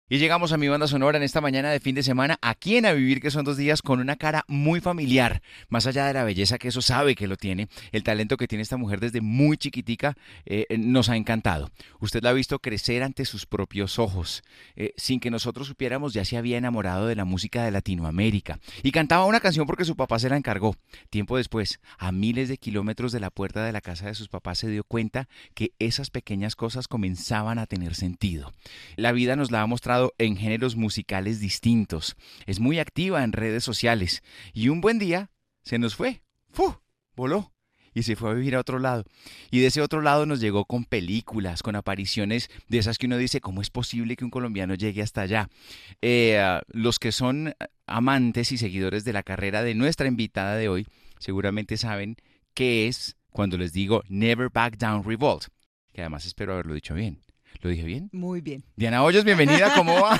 Y llegamos a mi banda sonora en esta mañana de fin de semana, aquí en A Vivir, que son 2 días, con una cara muy familiar. Más allá de la belleza que eso sabe que lo tiene, el talento que tiene esta mujer desde muy chiquitica nos ha encantado. Usted la ha visto crecer ante sus propios ojos. Sin que nosotros supiéramos, ya se había enamorado de la música de Latinoamérica. Y cantaba una canción porque su papá se la encargó. Tiempo después, a miles de kilómetros de la puerta de la casa de sus papás, se dio cuenta que esas pequeñas cosas comenzaban a tener sentido. La vida nos la ha mostrado en géneros musicales distintos. Es muy activa en redes sociales. Y un buen día se nos fue. ¡Fu! Voló. Y se fue a vivir a otro lado. Y de ese otro lado nos llegó con películas, con apariciones de esas que uno dice, ¿cómo es posible que un colombiano llegue hasta allá? Los que son amantes y seguidores de la carrera de nuestra invitada de hoy, seguramente saben qué es cuando les digo Never Back Down Revolt, que además espero haberlo dicho bien. ¿Lo dije bien? Muy bien. Diana Hoyos, bienvenida, ¿cómo va?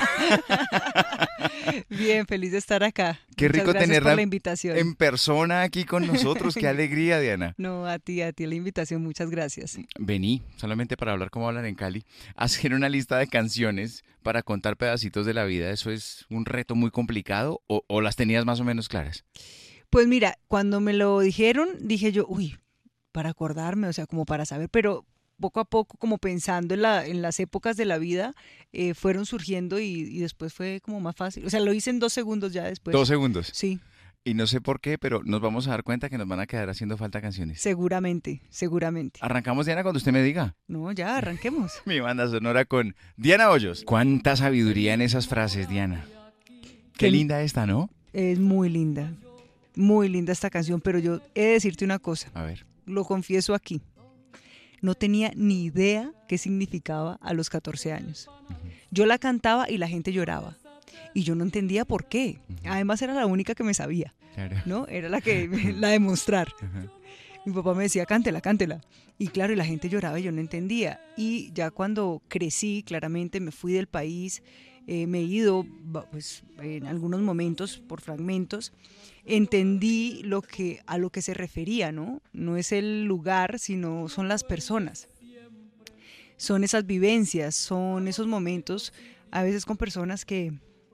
Bien, feliz de estar acá. Qué Muchas rico gracias tenerla por la invitación. en persona aquí con nosotros, qué alegría, Diana. No, a ti la invitación, muchas gracias. Vení, solamente para hablar como hablan en Cali, hacer una lista de canciones para contar pedacitos de la vida, ¿eso es un reto muy complicado o las tenías más o menos claras? Pues mira, cuando me lo dijeron, dije yo, uy, para acordarme, o sea, como para saber, pero poco a poco, como pensando en las épocas de la vida, fueron surgiendo y después fue como más fácil. O sea, lo hice en 2 segundos ya después. 2 segundos. Sí, Y no sé por qué, pero nos vamos a dar cuenta que nos van a quedar haciendo falta canciones. seguramente, seguramente. Arrancamos, Diana, cuando usted me diga. No, ya, arranquemos. Mi banda sonora con Diana Hoyos. Cuánta sabiduría en esas frases, Diana. Qué Que linda esta, ¿no? es muy linda esta canción, pero yo he de decirte una cosa, A ver. lo confieso aquí. No tenía ni idea qué significaba a los 14 años. Yo la cantaba y la gente lloraba. Y yo no entendía por qué. Además era la única que me sabía, Claro. ¿no? Era la de mostrar. Mi papá me decía, cántela, cántela. Y claro, y la gente lloraba y yo no entendía. Y ya cuando crecí, claramente me fui del país, me he ido pues, en algunos momentos por fragmentos, entendí a lo que se refería, ¿no? No es el lugar, sino son las personas. Son esas vivencias, son esos momentos, a veces con personas que,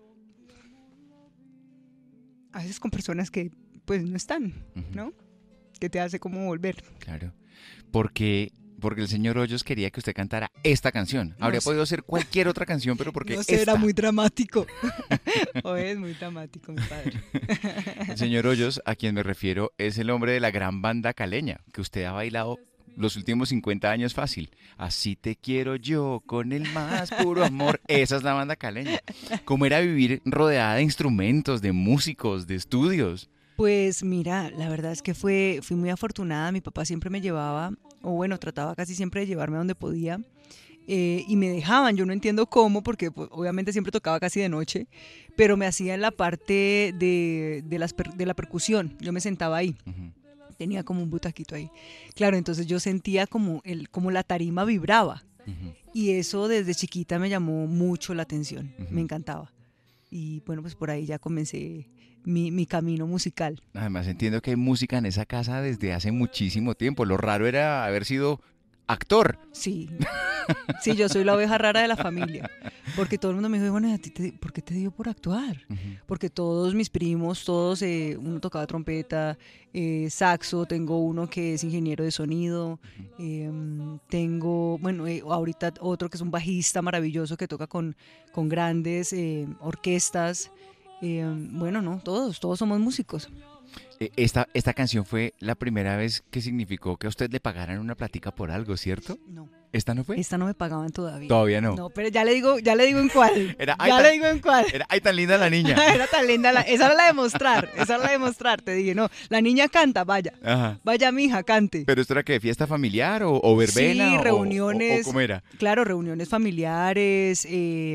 pues no están, ¿no? Que te hace como volver. Claro. Porque el señor Hoyos quería que usted cantara esta canción. No Habría sé. podido ser cualquier otra canción, pero porque No sé, esta. era muy dramático. O es muy dramático, mi padre. El señor Hoyos, a quien me refiero, es el hombre de la gran banda caleña, que usted ha bailado los últimos 50 años fácil. Así te quiero yo, con el más puro amor. Esa es la banda caleña. ¿Cómo era vivir rodeada de instrumentos, de músicos, de estudios? Pues mira, la verdad es que fui muy afortunada. Mi papá siempre me llevaba, o bueno, trataba casi siempre de llevarme a donde podía. Y me dejaban, yo no entiendo cómo, porque pues, obviamente siempre tocaba casi de noche, pero me hacía en la parte de la percusión. Yo me sentaba ahí. Ujú, Tenía como un butaquito ahí. Claro, entonces yo sentía como la tarima vibraba. ujú, Y eso desde chiquita me llamó mucho la atención. ujú. Me encantaba. Y bueno, pues por ahí ya comencé mi camino musical. Además, entiendo que hay música en esa casa desde hace muchísimo tiempo. Lo raro era haber sido actor. Sí, sí, yo soy la oveja rara de la familia. Porque todo el mundo me dijo, bueno, ¿por qué te dio por actuar? Ujú. Porque todos mis primos, todos, uno tocaba trompeta, saxo, tengo uno que es ingeniero de sonido, tengo, bueno, ahorita otro que es un bajista maravilloso que toca con grandes orquestas. Bueno, no, todos somos músicos. Esta canción fue la primera vez que significó que a usted le pagaran una platica por algo, ¿cierto? No, ¿Esta no fue? esta no me pagaban todavía. Todavía no. No, pero ya le digo en cuál. Era, ay, Ya le digo en cuál. ay, tan linda la niña. Era tan linda, esa era la de mostrar, te dije, no, la niña canta, Ajá. vaya mija, cante. ¿Pero esto era que fiesta familiar o verbena? Sí, O reuniones, cómo era? claro, reuniones familiares,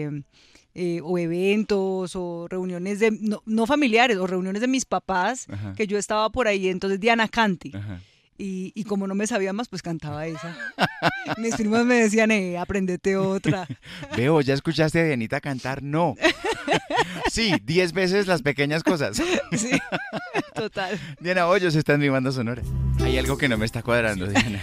o eventos, o reuniones no familiares, o reuniones de mis papás, Ajá. que yo estaba por ahí, entonces Diana cante. Ajá. Y como no me sabía más, pues cantaba esa. Mis primos me decían, aprendete otra. Veo, ¿ya escuchaste a Dianita cantar? No. Sí, 10 veces las pequeñas cosas. Sí, total. Diana Hoyos está en mi banda sonora. Hay algo que no me está cuadrando, Diana.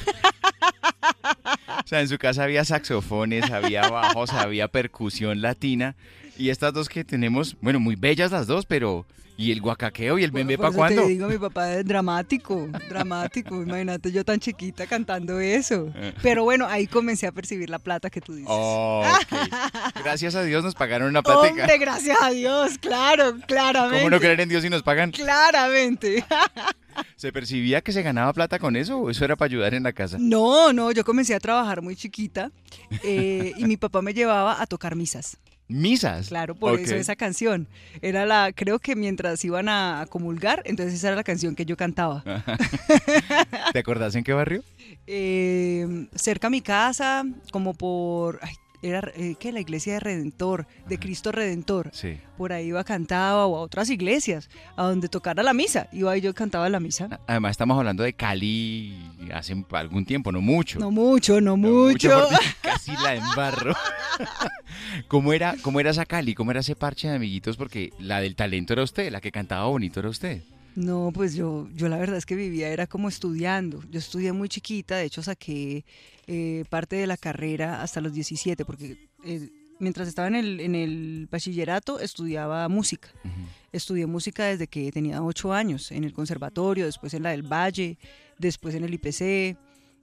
O sea, en su casa había saxofones, había bajos, había percusión latina. Y estas dos que tenemos, bueno, muy bellas las dos, pero ¿y el guacaqueo y el bembé Por para cuándo? Te digo, mi papá es dramático, dramático. Imagínate yo tan chiquita cantando eso. Pero bueno, ahí comencé a percibir la plata que tú dices. Ok. Gracias a Dios nos pagaron una plática. Hombre, gracias a Dios, claro, claramente. ¿Cómo no creer en Dios si nos pagan? Claramente. ¿Se percibía que se ganaba plata con eso o eso era para ayudar en la casa? No, yo comencé a trabajar muy chiquita y mi papá me llevaba a tocar misas. ¿Misas? Claro, por Ok. eso esa canción. Era creo que mientras iban a comulgar, entonces esa era la canción que yo cantaba. ¿Te acordás en qué barrio? Cerca a mi casa, como ¿qué? La iglesia de Redentor, de Cristo Redentor. Sí. Por ahí iba, cantaba, o a otras iglesias, a donde tocara la misa. Iba y yo cantaba la misa. Además estamos hablando de Cali hace algún tiempo, no mucho. No mucho, No mucho. porque casi la embarro. ¿Cómo era esa Cali? ¿Cómo era ese parche de amiguitos? Porque la del talento era usted, la que cantaba bonito era usted. No, pues yo la verdad es que vivía, era como estudiando. Yo estudié muy chiquita, de hecho saqué parte de la carrera hasta los 17, porque mientras estaba en el bachillerato estudiaba música. Ujú. Estudié música desde que tenía 8 años, en el conservatorio, después en la del Valle, después en el IPC.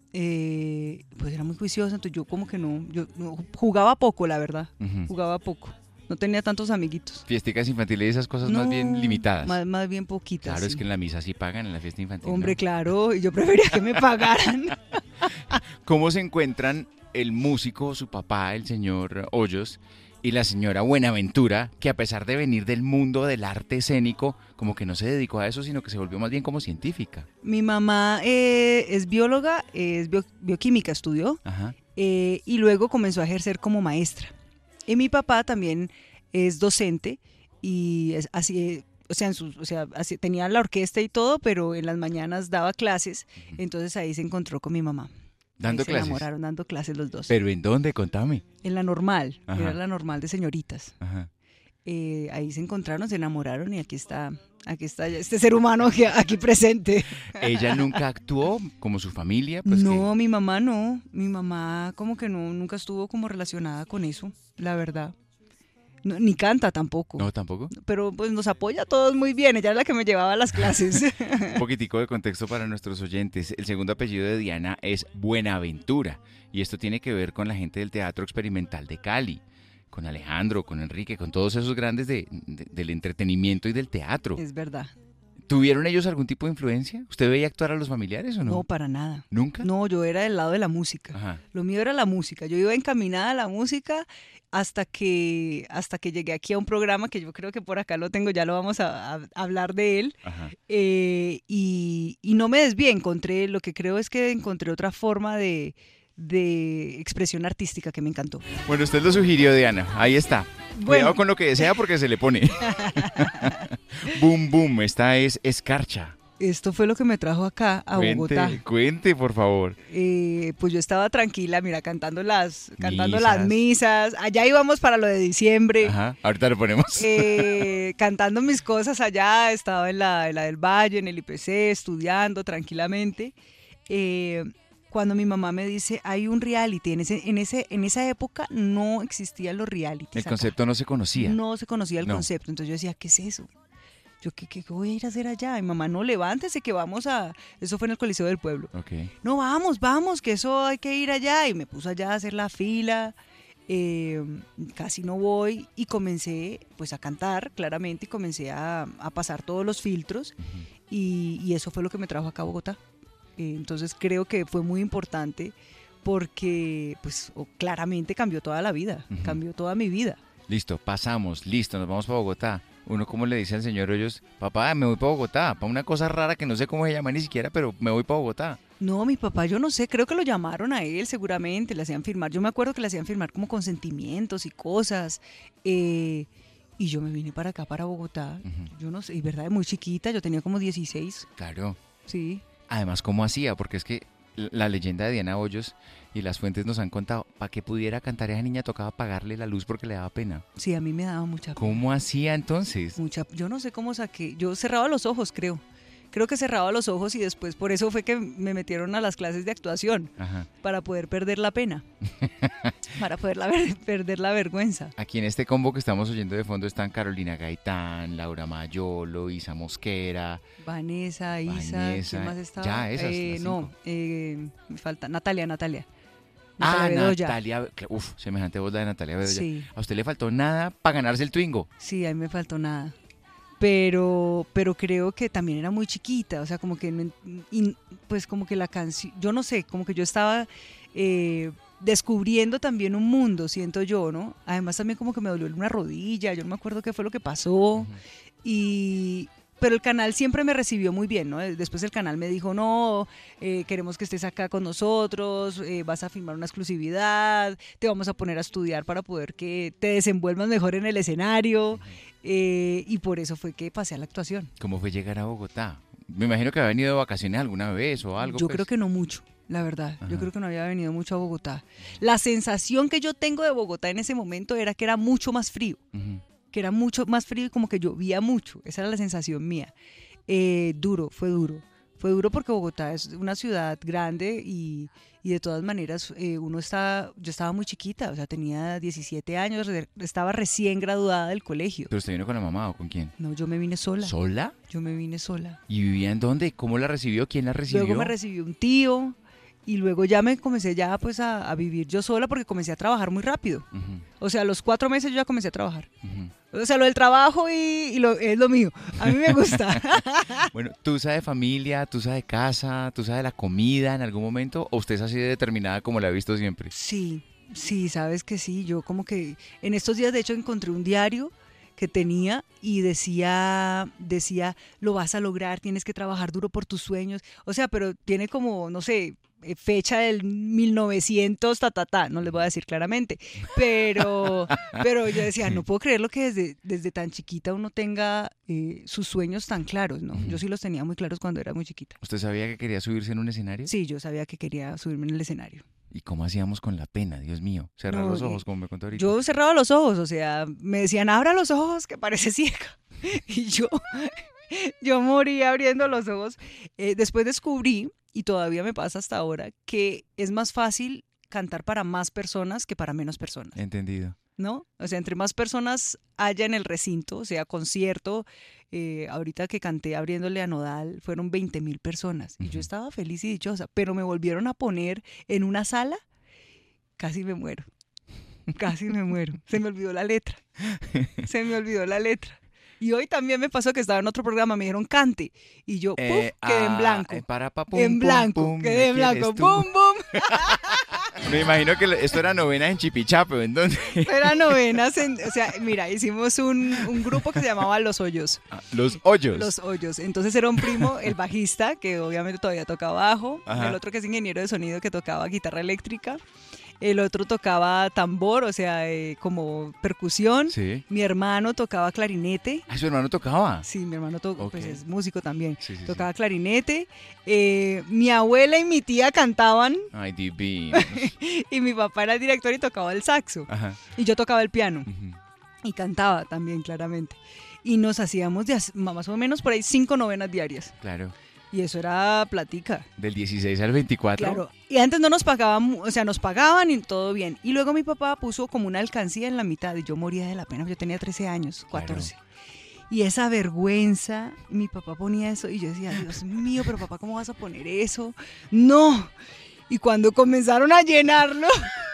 Pues era muy juiciosa, entonces yo como que yo no, jugaba poco, la verdad, Ujú. jugaba poco. No tenía tantos amiguitos. Fiesticas infantiles y esas cosas No, más bien limitadas. Más bien poquitas. Claro, es sí. que en la misa sí pagan, en la fiesta infantil Hombre, no. claro, y yo prefería que me pagaran. ¿Cómo se encuentran el músico, su papá, el señor Hoyos, y la señora Buenaventura, que a pesar de venir del mundo del arte escénico, como que no se dedicó a eso, sino que se volvió más bien como científica? Mi mamá es bióloga, es bioquímica, estudió, Ajá. y luego comenzó a ejercer como maestra. Y mi papá también es docente y es así, así, tenía la orquesta y todo, pero en las mañanas daba clases, entonces ahí se encontró con mi mamá. Dando Ahí se clases. enamoraron dando clases los dos. ¿Pero en dónde? Contame. En la normal, Ajá. era la normal de señoritas. Ajá. Ahí se encontraron, se enamoraron y aquí está este ser humano aquí presente. ¿Ella nunca actuó como su familia? Pues No, mi mamá no, mi mamá como que no, nunca estuvo como relacionada con eso, la verdad. No, ni canta tampoco. No, tampoco. Pero pues nos apoya a todos muy bien, ella es la que me llevaba a las clases. Un poquitico de contexto para nuestros oyentes. El segundo apellido de Diana es Buenaventura y esto tiene que ver con la gente del Teatro Experimental de Cali, con Alejandro, con Enrique, con todos esos grandes del entretenimiento y del teatro. Es verdad. ¿Tuvieron ellos algún tipo de influencia? ¿Usted veía actuar a los familiares o no? No, para nada. ¿Nunca? No, yo era del lado de la música. Ajá. Lo mío era la música. Yo iba encaminada a la música hasta que llegué aquí a un programa que yo creo que por acá lo tengo, ya lo vamos a hablar de él. Ajá. Y no me desvié, lo que creo es que encontré otra forma de expresión artística que me encantó. Bueno, usted lo sugirió, Diana. Ahí está. Bueno. Cuidado con lo que desea porque se le pone. Boom, boom. Esta es escarcha. Esto fue lo que me trajo acá a Bogotá. Cuente, por favor. Pues yo estaba tranquila, mira, cantando las Misas. misas. Allá íbamos para lo de diciembre. Ajá. Ahorita lo ponemos. Cantando mis cosas allá, estaba en la del Valle, en el IPC, estudiando tranquilamente. Cuando mi mamá me dice, hay un reality, en esa época no existían los realities. El acá. concepto no se conocía. No se conocía el No. concepto, entonces yo decía, ¿qué es eso? Yo, ¿qué voy a ir a hacer allá? Mi mamá, no, levántese que vamos eso fue en el Coliseo del Pueblo. Ok. No, vamos, que eso hay que ir allá. Y me puse allá a hacer la fila, casi no voy y comencé pues a cantar claramente y comencé a pasar todos los filtros y eso fue lo que me trajo acá a Bogotá. Entonces creo que fue muy importante porque pues claramente cambió toda la vida, Ujú. cambió toda mi vida. Listo, pasamos, listo, nos vamos para Bogotá. Uno como le dice al señor Hoyos, papá, me voy para Bogotá, para una cosa rara que no sé cómo se llama ni siquiera, pero me voy para Bogotá. No, mi papá, yo no sé, creo que lo llamaron a él seguramente, le hacían firmar, yo me acuerdo que le hacían firmar como consentimientos y cosas, y yo me vine para acá, para Bogotá, Ujú. yo no sé, y verdad, muy chiquita, yo tenía como 16, Claro. sí. Además, ¿cómo hacía? Porque es que la leyenda de Diana Hoyos y las fuentes nos han contado, para que pudiera cantar esa niña tocaba apagarle la luz porque le daba pena. Sí, a mí me daba mucha pena. ¿Cómo hacía entonces? Yo no sé cómo saqué, yo cerraba los ojos, creo creo que cerraba los ojos y después por eso fue que me metieron a las clases de actuación, Ajá. para poder perder la pena, para poder perder la vergüenza. Aquí en este combo que estamos oyendo de fondo están Carolina Gaitán, Laura Mayolo, Isa Mosquera. Vanessa, Isa, Vanessa, ¿quién más estaba? ya, esas, las no, me falta Natalia. Ah, Bedoya. Natalia, semejante voz la de Natalia Bedoya. Sí. ¿A usted le faltó nada para ganarse el Twingo? Sí, a mí me faltó nada. Pero creo que también era muy chiquita, o sea, como que, pues como que la canción, yo no sé, como que yo estaba descubriendo también un mundo, siento yo, ¿no? Además también como que me dolió una rodilla, yo no me acuerdo qué fue lo que pasó, pero el canal siempre me recibió muy bien, ¿no? Después el canal me dijo, no, queremos que estés acá con nosotros, vas a firmar una exclusividad, te vamos a poner a estudiar para poder que te desenvuelvas mejor en el escenario, y por eso fue que pasé a la actuación. ¿Cómo fue llegar a Bogotá? Me imagino que había venido de vacaciones alguna vez o algo. Yo pues. creo que no mucho, la verdad. Ajá. Yo creo que no había venido mucho a Bogotá. La sensación que yo tengo de Bogotá en ese momento era que era mucho más frío. Ujú. Que era mucho más frío y como que llovía mucho. Esa era la sensación mía. Fue duro porque Bogotá es una ciudad grande y de todas maneras yo estaba muy chiquita, o sea, tenía 17 años, estaba recién graduada del colegio. ¿Pero usted vino con la mamá o con quién? No, yo me vine sola. ¿Sola? Yo me vine sola. ¿Y vivía en dónde? ¿Cómo la recibió? ¿Quién la recibió? Luego me recibió un tío y luego ya me comencé ya pues a vivir yo sola porque comencé a trabajar muy rápido. Ujú, O sea, a los 4 meses yo ya comencé a trabajar. ujú. O sea, lo del trabajo es lo mío. A mí me gusta. Bueno, ¿tusa de familia, tusa de casa, tusa de la comida en algún momento? ¿O usted es así de determinada como la he visto siempre? Sí, sabes que sí. Yo como que en estos días de hecho encontré un diario que tenía y decía, lo vas a lograr, tienes que trabajar duro por tus sueños. O sea, pero tiene como, no sé, fecha del 1900, no les voy a decir claramente, pero yo decía, no puedo creer lo que desde tan chiquita uno tenga sus sueños tan claros, ¿no? Yo sí los tenía muy claros cuando era muy chiquita. ¿Usted sabía que quería subirse en un escenario? Sí, yo sabía que quería subirme en el escenario. ¿Y cómo hacíamos con la pena? Dios mío, cerrar No, los ojos, como me contó ahorita. Yo cerraba los ojos, o sea, me decían, abra los ojos, que parece ciega. Y yo moría abriendo los ojos. Después descubrí, y todavía me pasa hasta ahora, que es más fácil cantar para más personas que para menos personas, Entendido. ¿no? O sea, entre más personas haya en el recinto, o sea, concierto, ahorita que canté abriéndole a Nodal, fueron 20,000 personas. Y yo estaba feliz y dichosa, pero me volvieron a poner en una sala, casi me muero. Casi me muero. Se me olvidó la letra. Y hoy también me pasó que estaba en otro programa, me dijeron cante. Y yo, quedé en blanco. Quedé en blanco. ¡Pum, pum! Me imagino que esto era novenas en Chipichape, ¿en dónde? Era novenas, o sea, mira, hicimos un grupo que se llamaba Los Hoyos. Los Hoyos. Los Hoyos. Entonces era un primo, el bajista, que obviamente todavía tocaba bajo. Ajá. El otro que es ingeniero de sonido, que tocaba guitarra eléctrica. El otro tocaba tambor, o sea, como percusión. Sí. Mi hermano tocaba clarinete. Ah, ¿su hermano tocaba? Sí, mi hermano Ok. pues es músico también. Sí, sí, Tocaba clarinete. Mi abuela y mi tía cantaban Ay, divino. y mi papá era el director y tocaba el saxo. Ajá. Y yo tocaba el piano Ujú. y cantaba también, claramente. Y nos hacíamos más o menos por ahí 5 novenas diarias. Claro. Y eso era platica. Del 16 al 24. Claro. Y antes no nos pagaban, o sea, nos pagaban y todo bien. Y luego mi papá puso como una alcancía en la mitad y yo moría de la pena. Yo tenía 13 años, 14. Claro. Y esa vergüenza, mi papá ponía eso y yo decía, Dios mío, pero papá, ¿cómo vas a poner eso? No. Y cuando comenzaron a llenarlo,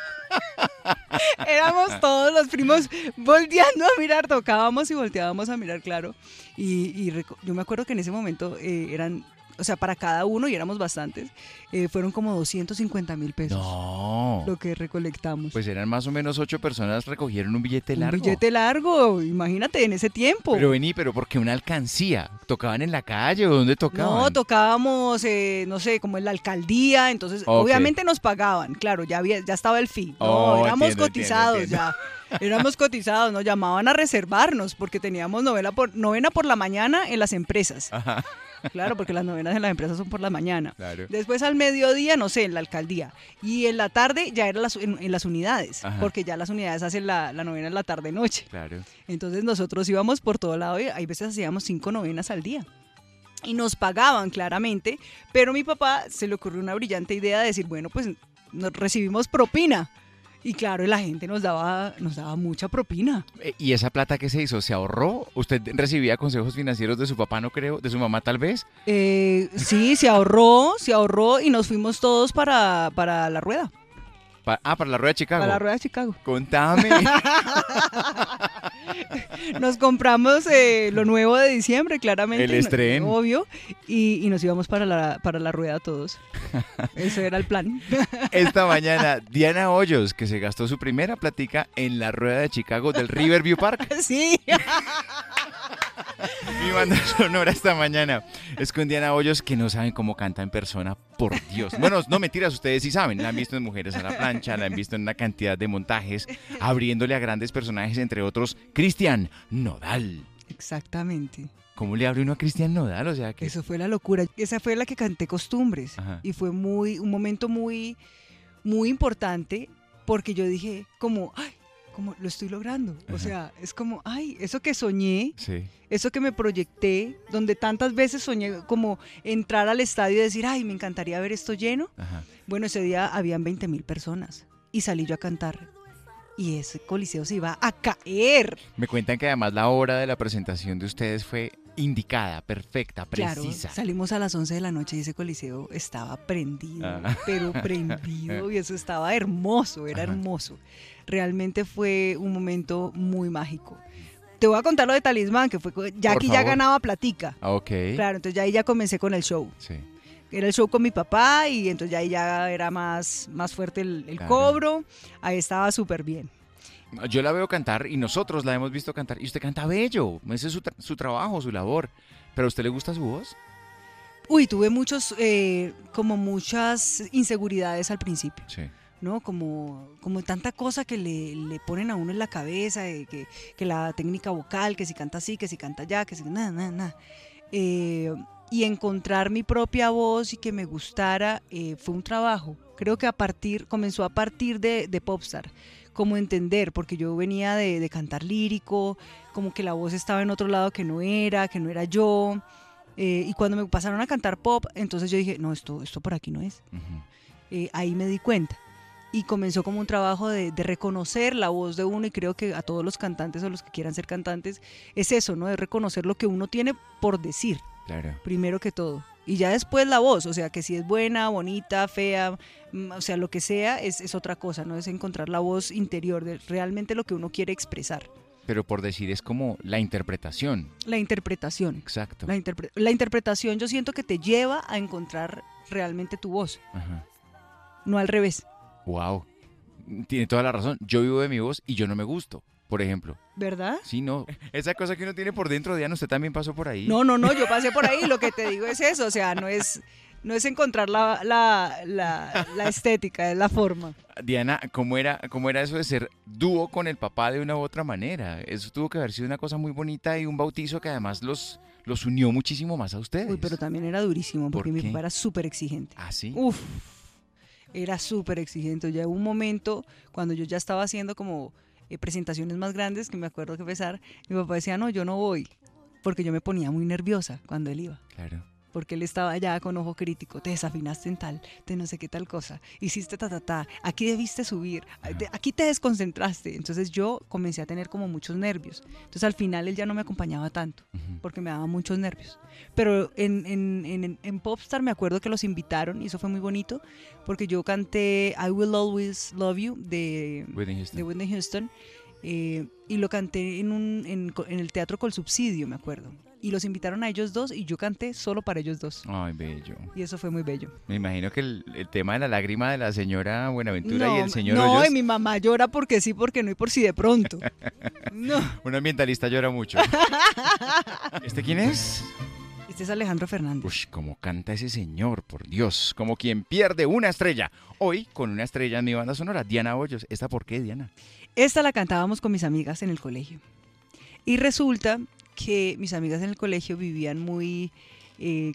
éramos todos los primos volteando a mirar, tocábamos y volteábamos a mirar, claro. Yo me acuerdo que en ese momento eran, o sea, para cada uno, y éramos bastantes, fueron como 250,000 pesos No. lo que recolectamos. Pues eran más o menos 8 personas recogieron un billete largo. Un billete largo, imagínate, en ese tiempo. Pero ¿por qué una alcancía? ¿Tocaban en la calle o dónde tocaban? No, tocábamos, no sé, como en la alcaldía, entonces Ok. obviamente nos pagaban, claro, ya estaba el fee. No, Oh, éramos entiendo, cotizados entiendo. ya. Éramos cotizados, nos llamaban a reservarnos porque teníamos novena por la mañana en las empresas. Ajá, Claro, porque las novenas en las empresas son por la mañana. claro. Después al mediodía, no sé, en la alcaldía. Y en la tarde ya era en las unidades, Ajá. porque ya las unidades hacen la novena en la tarde-noche. Claro. Entonces nosotros íbamos por todo lado y hay veces hacíamos 5 novenas al día. y nos pagaban claramente, pero mi papá se le ocurrió una brillante idea de decir, bueno, pues nos recibimos propina. Y claro, la gente nos daba mucha propina. ¿Y esa plata qué se hizo? ¿Se ahorró? ¿Usted recibía consejos financieros de su papá, no creo? ¿De su mamá tal vez? Sí, se ahorró y nos fuimos todos para la rueda. Para la Rueda de Chicago. Para la rueda de Chicago. Contame. Nos compramos lo nuevo de diciembre, claramente. El estreno. Obvio. Y nos íbamos para la rueda todos. Eso era el plan. Esta mañana, Diana Hoyos, que se gastó su primera platica en la Rueda de Chicago del Riverview Park. Sí. Mi banda sonora esta mañana es con Diana Hoyos, que no saben cómo canta en persona, por Dios. Bueno, no mentiras, ustedes sí saben, la han visto en Mujeres a la Plancha, la han visto en una cantidad de montajes, abriéndole a grandes personajes, entre otros, Cristian Nodal. Exactamente. ¿Cómo le abre uno a Cristian Nodal? O sea que... Eso fue la locura. Esa fue la que canté Costumbres. Ajá. Y fue un momento muy, muy importante, porque yo dije, como lo estoy logrando. Ajá. O sea, es como, eso que soñé, Sí. eso que me proyecté, donde tantas veces soñé como entrar al estadio y decir, me encantaría ver esto lleno. Ajá. Bueno, ese día habían 20,000 personas y salí yo a cantar. Y ese coliseo se iba a caer. Me cuentan que además la hora de la presentación de ustedes fue indicada, perfecta, precisa. Claro, salimos a las 11 de la noche y ese coliseo estaba prendido, Ah. pero prendido, y eso estaba hermoso, era Ajá. hermoso. Realmente fue un momento muy mágico. Te voy a contar lo de Talismán, que fue ya Por aquí ya favor. ganaba platica. Ah, ok. Claro, entonces ya ahí ya comencé con el show. Sí. Era el show con mi papá y entonces ya ahí ya era más fuerte el Claro. cobro. Ahí estaba súper bien. Yo la veo cantar y nosotros la hemos visto cantar y usted canta bello. Ese es su trabajo, su labor. ¿Pero a usted le gusta su voz? Uy, tuve como muchas inseguridades al principio. Sí. ¿No? Como tanta cosa que le ponen a uno en la cabeza, que la técnica vocal, que si canta así, que si canta allá, que si nada. Y encontrar mi propia voz y que me gustara fue un trabajo. Creo que comenzó a partir de Popstar, como entender, porque yo venía de cantar lírico, como que la voz estaba en otro lado que no era yo. Y cuando me pasaron a cantar pop, entonces yo dije, no, esto por aquí no es. Ujú. Ahí me di cuenta. Y comenzó como un trabajo de reconocer la voz de uno, y creo que a todos los cantantes o los que quieran ser cantantes es eso, ¿no? De reconocer lo que uno tiene por decir, Claro. primero que todo. Y ya después la voz, o sea, que si es buena, bonita, fea, o sea, lo que sea, es otra cosa, ¿no? Es encontrar la voz interior de realmente lo que uno quiere expresar. Pero por decir es como la interpretación. La interpretación. Exacto. La interpretación yo siento que te lleva a encontrar realmente tu voz, Ajá. no al revés. Wow. Tiene toda la razón. Yo vivo de mi voz y yo no me gusto, por ejemplo. ¿Verdad? Sí, no. Esa cosa que uno tiene por dentro, Diana, usted también pasó por ahí. No, yo pasé por ahí, lo que te digo es eso, o sea, no es encontrar la estética, es la forma. Diana, ¿cómo era eso de ser dúo con el papá de una u otra manera? Eso tuvo que haber sido una cosa muy bonita y un bautizo que además los unió muchísimo más a ustedes. Uy, pero también era durísimo, porque ¿Por mi qué? papá era súper exigente. ¿Ah, sí? Uf, era súper exigente. Ya hubo un momento cuando yo ya estaba haciendo como presentaciones más grandes, que me acuerdo que empezar, mi papá decía, no, yo no voy, porque yo me ponía muy nerviosa cuando él iba. Claro. Porque él estaba allá con ojo crítico, te desafinaste en tal, de no sé qué tal cosa, hiciste aquí debiste subir, aquí te desconcentraste. Entonces yo comencé a tener como muchos nervios. Entonces al final él ya no me acompañaba tanto, Ujú. porque me daba muchos nervios. Pero en Popstar me acuerdo que los invitaron y eso fue muy bonito, porque yo canté I Will Always Love You de Whitney Houston, y lo canté en el Teatro Col Subsidio, me acuerdo. Y los invitaron a ellos dos y yo canté solo para ellos dos. Ay, bello. Y eso fue muy bello. Me imagino que el tema de la lágrima de la señora Buenaventura No, y el señor no, Hoyos, y mi mamá llora porque sí, porque no y por si de pronto. No. un ambientalista llora mucho. ¿Este quién es? Este es Alejandro Fernández. Uy, cómo canta ese señor, por Dios. Como quien pierde una estrella. Hoy, con una estrella en mi banda sonora, Diana Hoyos. ¿Esta por qué, Diana? Esta la cantábamos con mis amigas en el colegio. Y resulta que mis amigas en el colegio vivían muy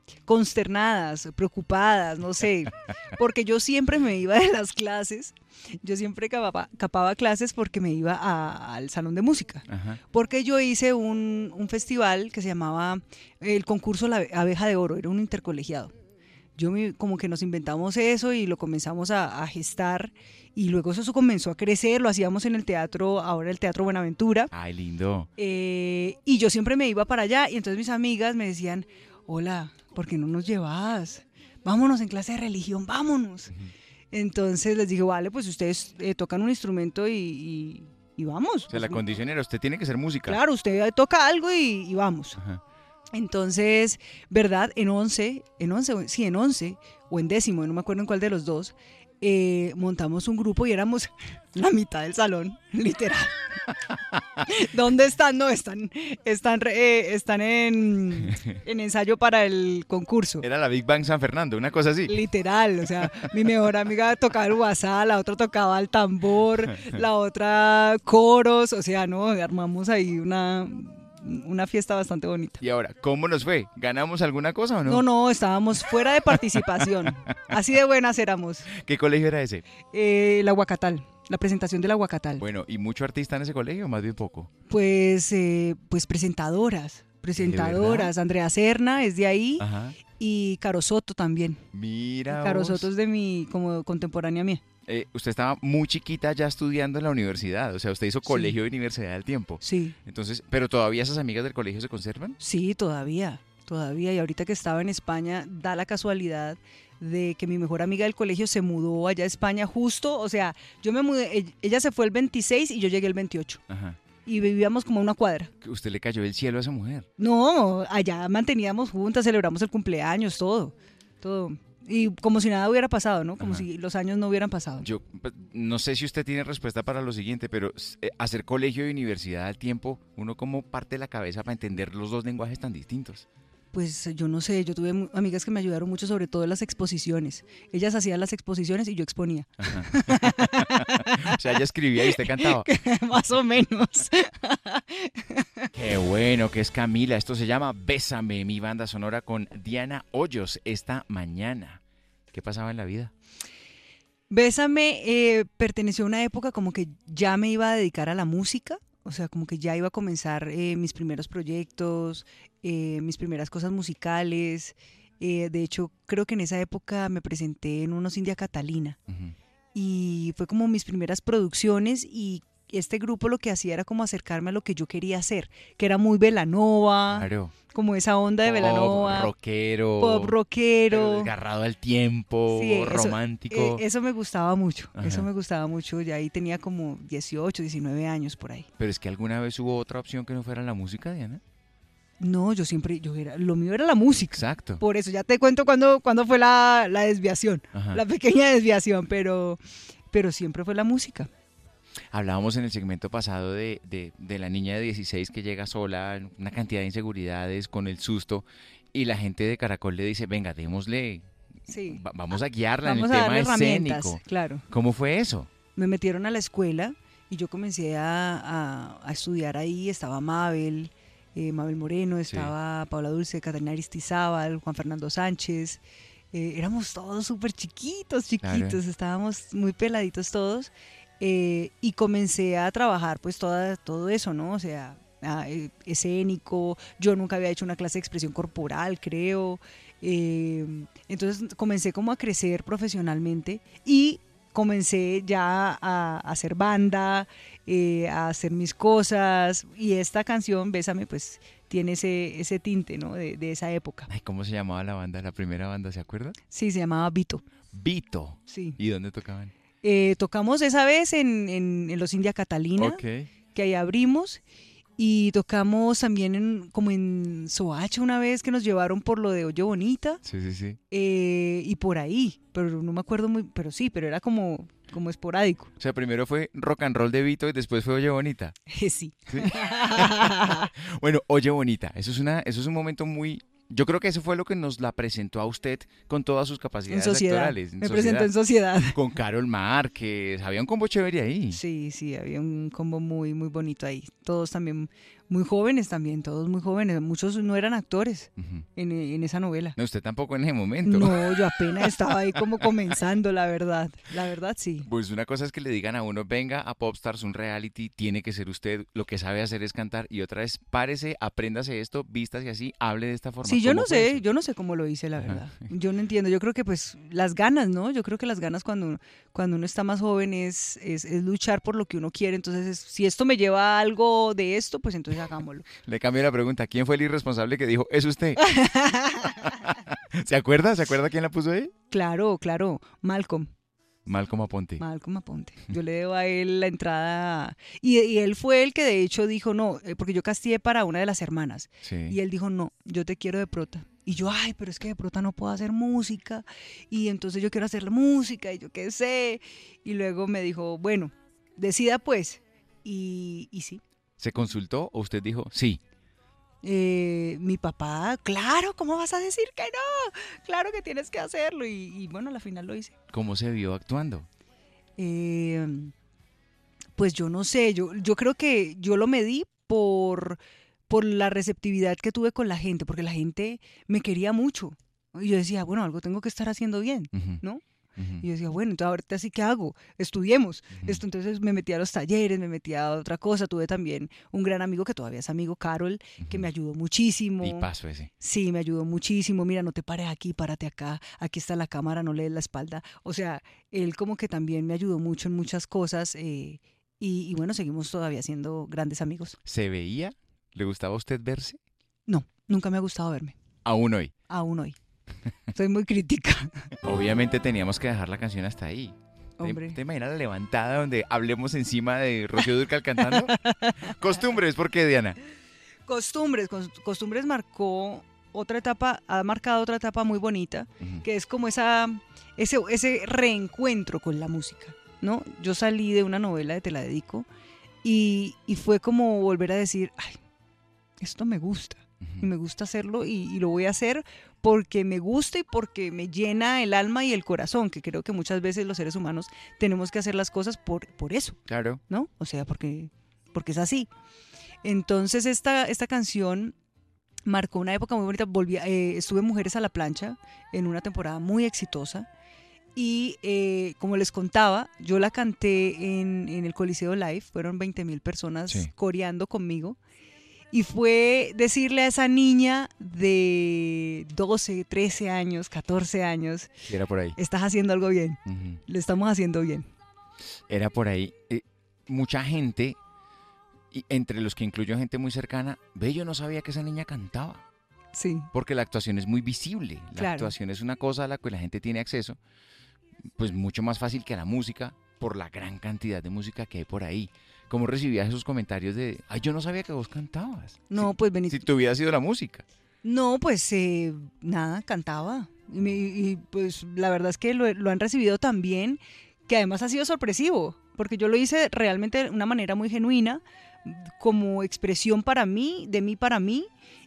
consternadas, preocupadas, no sé, porque yo siempre me iba de las clases, yo siempre capaba clases porque me iba al salón de música, Ajá. porque yo hice un festival que se llamaba el concurso La Abeja de Oro, era un intercolegiado. Como que nos inventamos eso y lo comenzamos a gestar y luego eso comenzó a crecer, lo hacíamos en el teatro, ahora el Teatro Buenaventura. Ay, lindo. Y yo siempre me iba para allá y entonces mis amigas me decían, hola, ¿por qué no nos llevas? Vámonos en clase de religión, vámonos. Entonces les dije, vale, pues ustedes tocan un instrumento y vamos. O sea, la condición era, usted tiene que ser música. Claro, usted toca algo y vamos. Ajá. Entonces, ¿verdad? En 11 o en décimo, no me acuerdo en cuál de los dos, montamos un grupo y éramos la mitad del salón, literal. ¿Dónde están? No, están en ensayo para el concurso. Era la Big Bang San Fernando, una cosa así. Literal, o sea, mi mejor amiga tocaba el guasá, la otra tocaba el tambor, la otra coros, o sea, no, armamos ahí una fiesta bastante bonita. Y ahora, ¿cómo nos fue? ¿Ganamos alguna cosa o no? No, estábamos fuera de participación. Así de buenas éramos. ¿Qué colegio era ese? La Huacatal, la presentación de la Huacatal. Bueno, ¿y mucho artista en ese colegio o más bien poco? Pues presentadoras. Andrea Serna es de ahí. Ajá. Y Caro Soto también. Mira Caro vos. Soto es de como contemporánea mía. Usted estaba muy chiquita ya estudiando en la universidad, o sea, usted hizo colegio y universidad al tiempo. Sí. Entonces, ¿pero todavía esas amigas del colegio se conservan? Sí, todavía. Y ahorita que estaba en España, da la casualidad de que mi mejor amiga del colegio se mudó allá a España justo, o sea, yo me mudé, ella se fue el 26 y yo llegué el 28. Ajá. Y vivíamos como a una cuadra. Usted le cayó del cielo a esa mujer. No, allá manteníamos juntas, celebramos el cumpleaños, todo. Y como si nada hubiera pasado, ¿no? Como Ajá. si los años no hubieran pasado. Yo pues, no sé si usted tiene respuesta para lo siguiente, pero hacer colegio y universidad al tiempo, uno como parte la cabeza para entender los dos lenguajes tan distintos. Pues yo no sé, yo tuve amigas que me ayudaron mucho, sobre todo en las exposiciones. Ellas hacían las exposiciones y yo exponía. Ajá. O sea, ella escribía y usted cantaba. Más o menos. Qué bueno que es Camila. Esto se llama Bésame, mi banda sonora con Diana Hoyos esta mañana. ¿Qué pasaba en la vida? Bésame perteneció a una época como que ya me iba a dedicar a la música. O sea, como que ya iba a comenzar mis primeros proyectos, mis primeras cosas musicales. De hecho, creo que en esa época me presenté en unos India Catalina. Uh-huh. Y fue como mis primeras producciones y este grupo lo que hacía era como acercarme a lo que yo quería hacer, que era muy Belanova, Claro. como esa onda de Belanova. Pop rockero. Pero desgarrado al tiempo, Sí, romántico. Eso me gustaba mucho, Ajá. eso me gustaba mucho. Ya ahí tenía como 18, 19 años por ahí. Pero es que alguna vez hubo otra opción que no fuera la música, Diana. No, lo mío era la música. Exacto. Por eso ya te cuento cuándo fue la desviación, Ajá. la pequeña desviación, pero siempre fue la música. Hablábamos en el segmento pasado de la niña de 16 que llega sola, una cantidad de inseguridades, con el susto, y la gente de Caracol le dice, venga, démosle, Sí. vamos a guiarla Vamos en a el darle tema herramientas, escénico. claro. ¿Cómo fue eso? Me metieron a la escuela y yo comencé a estudiar ahí. Estaba Mabel Moreno, estaba Paula Dulce, Catalina Aristizábal, Juan Fernando Sánchez. Éramos todos súper chiquitos, Claro. Estábamos muy peladitos todos. Y comencé a trabajar pues todo eso, ¿no? O sea, escénico. Yo nunca había hecho una clase de expresión corporal, creo. Entonces comencé como a crecer profesionalmente y comencé ya a hacer banda, a hacer mis cosas, y esta canción, Bésame, pues tiene ese tinte, ¿no? de esa época. Ay, ¿cómo se llamaba la banda, la primera banda, se acuerda? Sí, se llamaba Vito. Vito. Sí. ¿Y dónde tocaban? Tocamos esa vez en los India Catalina, Ok. que ahí abrimos, y tocamos también como en Soacha una vez, que nos llevaron por lo de Oye Bonita. Sí, sí, sí. Y por ahí, pero no me acuerdo pero era como esporádico. O sea, primero fue rock and roll de Vito y después fue Oye Bonita. Sí. ¿Sí? Bueno, Oye Bonita, eso es un momento muy Yo creo que eso fue lo que nos la presentó a usted con todas sus En capacidades sociedad. actorales. En Me presentó en sociedad. sociedad. Con Carol Márquez. Había un combo chévere ahí. Sí, sí, había un combo muy, muy bonito ahí. Todos también muy jóvenes también, todos muy jóvenes. Muchos no eran actores Ujú. en esa novela. No, usted tampoco en ese momento. No, yo apenas estaba ahí como comenzando, la verdad. La verdad, sí. Pues una cosa es que le digan a uno, venga a Popstars, un reality, tiene que ser usted, lo que sabe hacer es cantar. Y otra es, párese, apréndase esto, vístase así, hable de esta forma. Sí, ¿Cómo fue eso? yo no sé cómo lo hice, la Ajá. verdad. Yo no entiendo. Yo creo que pues las ganas, ¿no? Yo creo que las ganas cuando uno está más joven es luchar por lo que uno quiere. Entonces, si esto me lleva a algo de esto, pues entonces hagámoslo. Le cambio la pregunta, ¿quién fue el irresponsable que dijo, es usted? ¿Se acuerda? ¿Se acuerda quién la puso ahí? Claro, claro. Malcolm. Malcolm Aponte. Malcolm Aponte. Yo le debo a él la entrada. Y él fue el que de hecho dijo no, porque yo casteé para una de las hermanas. Sí. Y él dijo no, yo te quiero de prota. Y yo, ay, pero es que de prota no puedo hacer música. Y entonces yo quiero hacer la música y yo qué sé. Y luego me dijo, bueno, decida pues. Y sí. ¿Se consultó o usted dijo, sí? Mi papá, claro, ¿cómo vas a decir que no? Claro que tienes que hacerlo. Y bueno, a la final lo hice. ¿Cómo se vio actuando? Eh, Pues yo no sé, yo creo que yo lo medí por la receptividad que tuve con la gente, porque la gente me quería mucho. Y yo decía, bueno, algo tengo que estar haciendo bien, Ujú, ¿no? ujú, Y yo decía, bueno, entonces ahorita sí que hago, estudiemos. ujú. Entonces me metí a los talleres, me metí a otra cosa. Tuve también un gran amigo que todavía es amigo, Carol, que me ayudó muchísimo. Y paso ese. Sí, me ayudó muchísimo. Mira, no te pares aquí, párate acá. Aquí está la cámara, no le des la espalda. O sea, él como que también me ayudó mucho en muchas cosas. Y bueno, seguimos todavía siendo grandes amigos. ¿Se veía? ¿Le gustaba a usted verse? No, nunca me ha gustado verme. Aún hoy. Aún hoy. Soy muy crítica. Obviamente teníamos que dejar la canción hasta ahí. Hombre. ¿Te imaginas la levantada donde hablemos encima de Rocío Dúrcal cantando? Costumbres, ¿por qué, Diana? Costumbres marcó otra etapa, ha marcado otra etapa muy bonita, Ujú. que es como ese reencuentro con la música, ¿no? Yo salí de una novela de Te la dedico y fue como volver a decir, ay, esto me gusta y me gusta hacerlo y lo voy a hacer porque me gusta y porque me llena el alma y el corazón, que creo que muchas veces los seres humanos tenemos que hacer las cosas por eso, Claro. ¿no? O sea, porque es así. Entonces esta canción marcó una época muy bonita. Estuve en Mujeres a la Plancha en una temporada muy exitosa y como les contaba, yo la canté en el Coliseo Live, fueron 20,000 personas Sí. coreando conmigo y fue decirle a esa niña de 12, 13 años, 14 años, Sí, era por ahí. estás haciendo algo bien, Ujú. lo estamos haciendo bien. Era por ahí. Mucha gente, y entre los que incluyo gente muy cercana, ve, yo no sabía que esa niña cantaba. Sí, Porque la actuación es muy visible. La Claro. actuación es una cosa a la que la gente tiene acceso, pues mucho más fácil que a la música, por la gran cantidad de música que hay por ahí. ¿Cómo recibías esos comentarios de, ay, yo no sabía que vos cantabas? no, pues Benito. Si tu vida ha sido la música. No, pues nada, cantaba. Y, pues la verdad es que lo han recibido tan bien que además ha sido sorpresivo, porque yo lo hice realmente de una manera muy genuina, como expresión para mí, de mí para mí,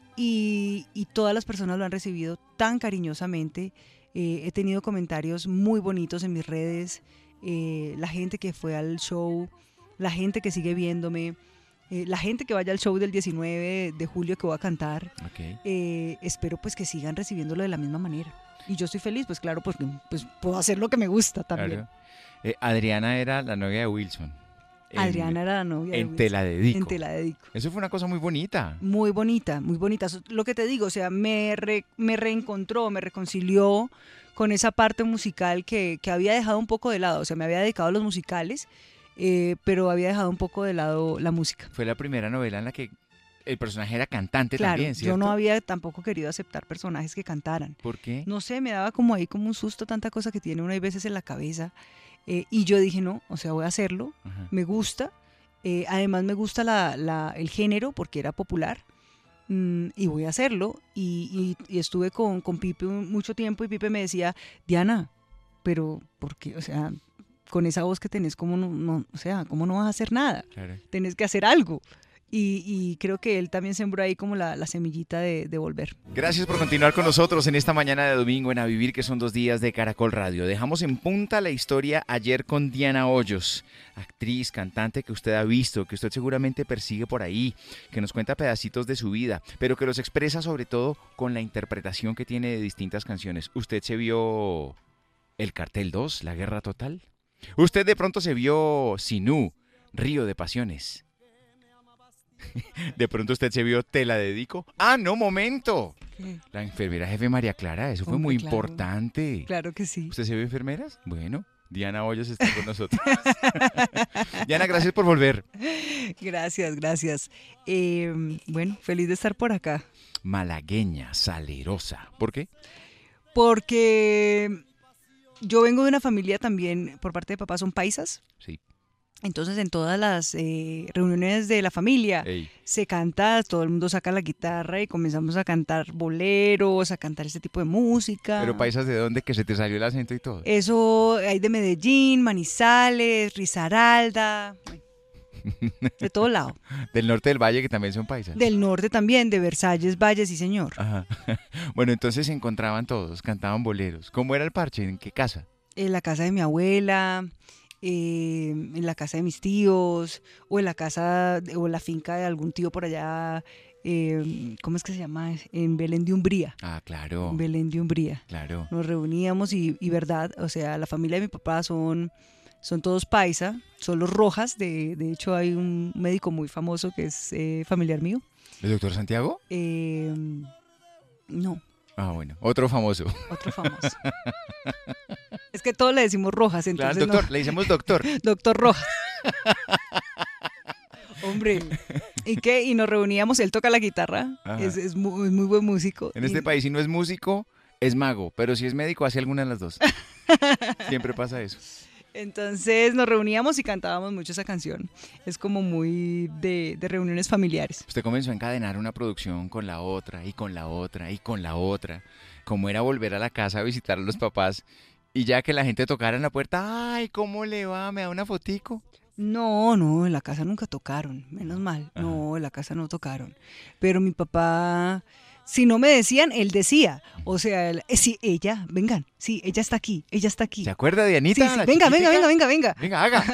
y todas las personas lo han recibido tan cariñosamente. He tenido comentarios muy bonitos en mis redes, la gente que fue al show, la gente que sigue viéndome, la gente que vaya al show del 19 de julio que voy a cantar. Ok. Espero pues que sigan recibiéndolo de la misma manera. Y yo estoy feliz, pues claro, porque pues, puedo hacer lo que me gusta también. Claro. Adriana era la novia de Wilson. Adriana era la novia de En Wilson. Te la dedico. En Te la dedico. Eso fue una cosa muy bonita. Muy bonita, muy bonita. Lo que te digo, o sea, me reencontró, me reconcilió con esa parte musical que había dejado un poco de lado. O sea, me había dedicado a los musicales, pero había dejado un poco de lado la música. Fue la primera novela en la que el personaje era cantante Claro, también, ¿cierto? yo no había tampoco querido aceptar personajes que cantaran. ¿Por qué? No sé, me daba como ahí como un susto, tanta cosa que tiene uno hay veces en la cabeza. Y yo dije, no, o sea, voy a hacerlo, Ajá. me gusta. Además me gusta el género porque era popular. Y voy a hacerlo. Y estuve con Pipe mucho tiempo y Pipe me decía, Diana, pero ¿por qué? O sea, con esa voz que tenés, ¿cómo no, o sea, cómo no vas a hacer nada? Claro. Tenés que hacer algo. y creo que él también sembró ahí como la semillita de volver. Gracias por continuar con nosotros en esta mañana de domingo en A Vivir, que son 2 días de Caracol Radio. Dejamos en punta la historia ayer con Diana Hoyos, actriz, cantante que usted ha visto, que usted seguramente persigue por ahí, que nos cuenta pedacitos de su vida, pero que los expresa sobre todo con la interpretación que tiene de distintas canciones. ¿Usted se vio El Cartel 2, La Guerra Total? ¿Usted de pronto se vio Sinú, Río de Pasiones? ¿De pronto usted se vio Te la dedico? ¡Ah, no, momento! ¿Qué? La enfermera jefe María Clara, eso fue Hombre, muy claro. importante. Claro que sí. ¿Usted se vio enfermeras? Bueno, Diana Hoyos está con nosotros. Diana, gracias por volver. Gracias, gracias. Bueno, feliz de estar por acá. Malagueña, salerosa. ¿Por qué? Porque yo vengo de una familia también, por parte de papá son paisas. Sí. Entonces en todas las reuniones de la familia Ey. se canta, todo el mundo saca la guitarra y comenzamos a cantar boleros, a cantar este tipo de música. ¿Pero paisas de dónde? Que se te salió el acento y todo. Eso hay de Medellín, Manizales, Risaralda, bueno, de todo lado. Del norte del valle, que también son paisas. Del norte también, de Versalles, Valle, sí señor. Ajá. Bueno, entonces se encontraban todos, cantaban boleros. ¿Cómo era el parche? ¿En qué casa? En la casa de mi abuela, en la casa de mis tíos, o en la casa o la finca de algún tío por allá, ¿cómo es que se llama? En Belén de Umbría. Ah, claro, En Belén de Umbría. claro. Nos reuníamos y verdad, o sea, la familia de mi papá son todos paisa, son los Rojas, de hecho hay un médico muy famoso que es familiar mío. ¿El doctor Santiago? No, Ah, bueno, otro famoso. otro famoso. Es que todos le decimos Rojas, Claro, entonces doctor, le decimos doctor. no. Doctor Rojas. Hombre, ¿y qué? Y nos reuníamos, él toca la guitarra, Ajá. es muy buen músico. En este Y- país, si no es músico, es mago. Pero si es médico, hace alguna de las dos. Siempre pasa eso. Entonces nos reuníamos y cantábamos mucho esa canción. Es como muy de reuniones familiares. Usted comenzó a encadenar una producción con la otra, y con la otra, y con la otra. Como era volver a la casa a visitar a los papás, y ya que la gente tocara en la puerta, ¡ay, cómo le va! ¿Me da una fotico? No, en la casa nunca tocaron, menos mal. Ajá. No, en la casa no tocaron. Pero mi papá, si no me decían, él decía. O sea, sí, ella, vengan, sí, ella está aquí, ella está aquí. ¿Se acuerda de Sí, Anita? sí, la venga, chiquitica? venga. Venga, haga.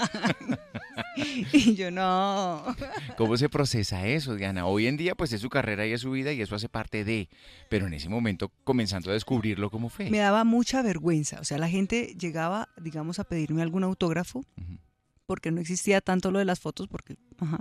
Y yo no. ¿Cómo se procesa eso, Diana? Hoy en día, pues es su carrera y es su vida y eso hace parte de. Pero en ese momento, comenzando a descubrirlo, ¿cómo fue? Me daba mucha vergüenza. O sea, la gente llegaba, digamos, a pedirme algún autógrafo, Ujú. porque no existía tanto lo de las fotos, porque, ajá.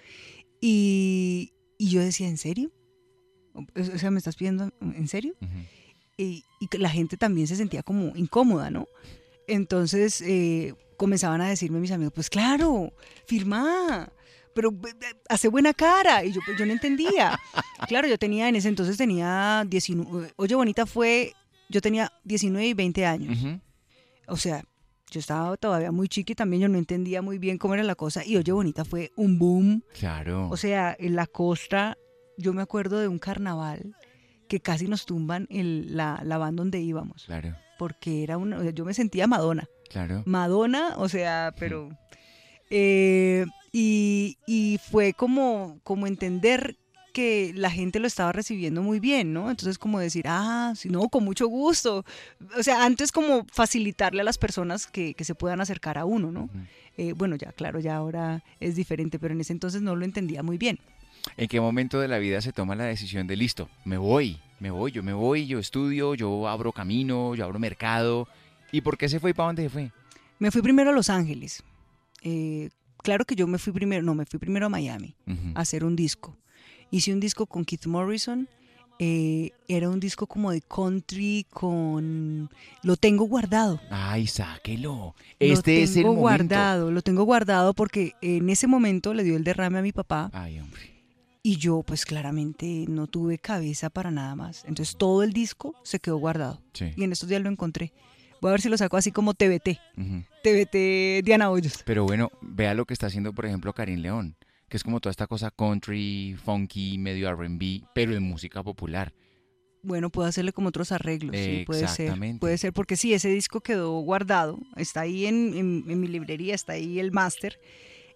Y yo decía, ¿en serio? O sea, ¿me estás pidiendo en serio? Ujú. Y que la gente también se sentía como incómoda, ¿no? Entonces comenzaban a decirme mis amigos, pues claro, firma, pero hace buena cara. Y pues, yo no entendía. Claro, en ese entonces tenía 19, Oye Bonita yo tenía 19 y 20 años. Ujú. O sea, yo estaba todavía muy chiqui también, yo no entendía muy bien cómo era la cosa. Y Oye Bonita fue un boom. Claro. O sea, en la costa, yo me acuerdo de un carnaval que casi nos tumban la van donde íbamos. Claro, Porque o sea, yo me sentía Madonna. claro. Madonna, o sea, pero... y fue como entender que la gente lo estaba recibiendo muy bien, ¿no? Entonces como decir, sí, no, con mucho gusto. O sea, antes como facilitarle a las personas que se puedan acercar a uno, ¿no? Ujú. Bueno, ya, claro, ya ahora es diferente, pero en ese entonces no lo entendía muy bien. ¿En qué momento de la vida se toma la decisión de listo? Me voy, yo estudio, yo abro camino, yo abro mercado. ¿Y por qué se fue y para dónde se fue? Me fui primero a Los Ángeles. Claro que yo me fui primero a Miami Ujú. a hacer un disco. Hice un disco con Keith Morrison. Era un disco como de country con... Lo tengo guardado. Ay, sáquelo. Lo Este es el tengo momento. guardado, lo tengo guardado porque en ese momento le dio el derrame a mi papá Ay, hombre. y yo pues claramente no tuve cabeza para nada más. Entonces todo el disco se quedó guardado Sí. y en estos días lo encontré. Voy a ver si lo saco así como TBT. Ujú. TBT Diana Hoyos. Pero bueno, vea lo que está haciendo, por ejemplo, Karim León, que es como toda esta cosa country, funky, medio R&B, pero en música popular. Bueno, puedo hacerle como otros arreglos, sí, puede ser. Exactamente. Puede ser, porque sí, ese disco quedó guardado, está ahí en mi librería, está ahí el máster.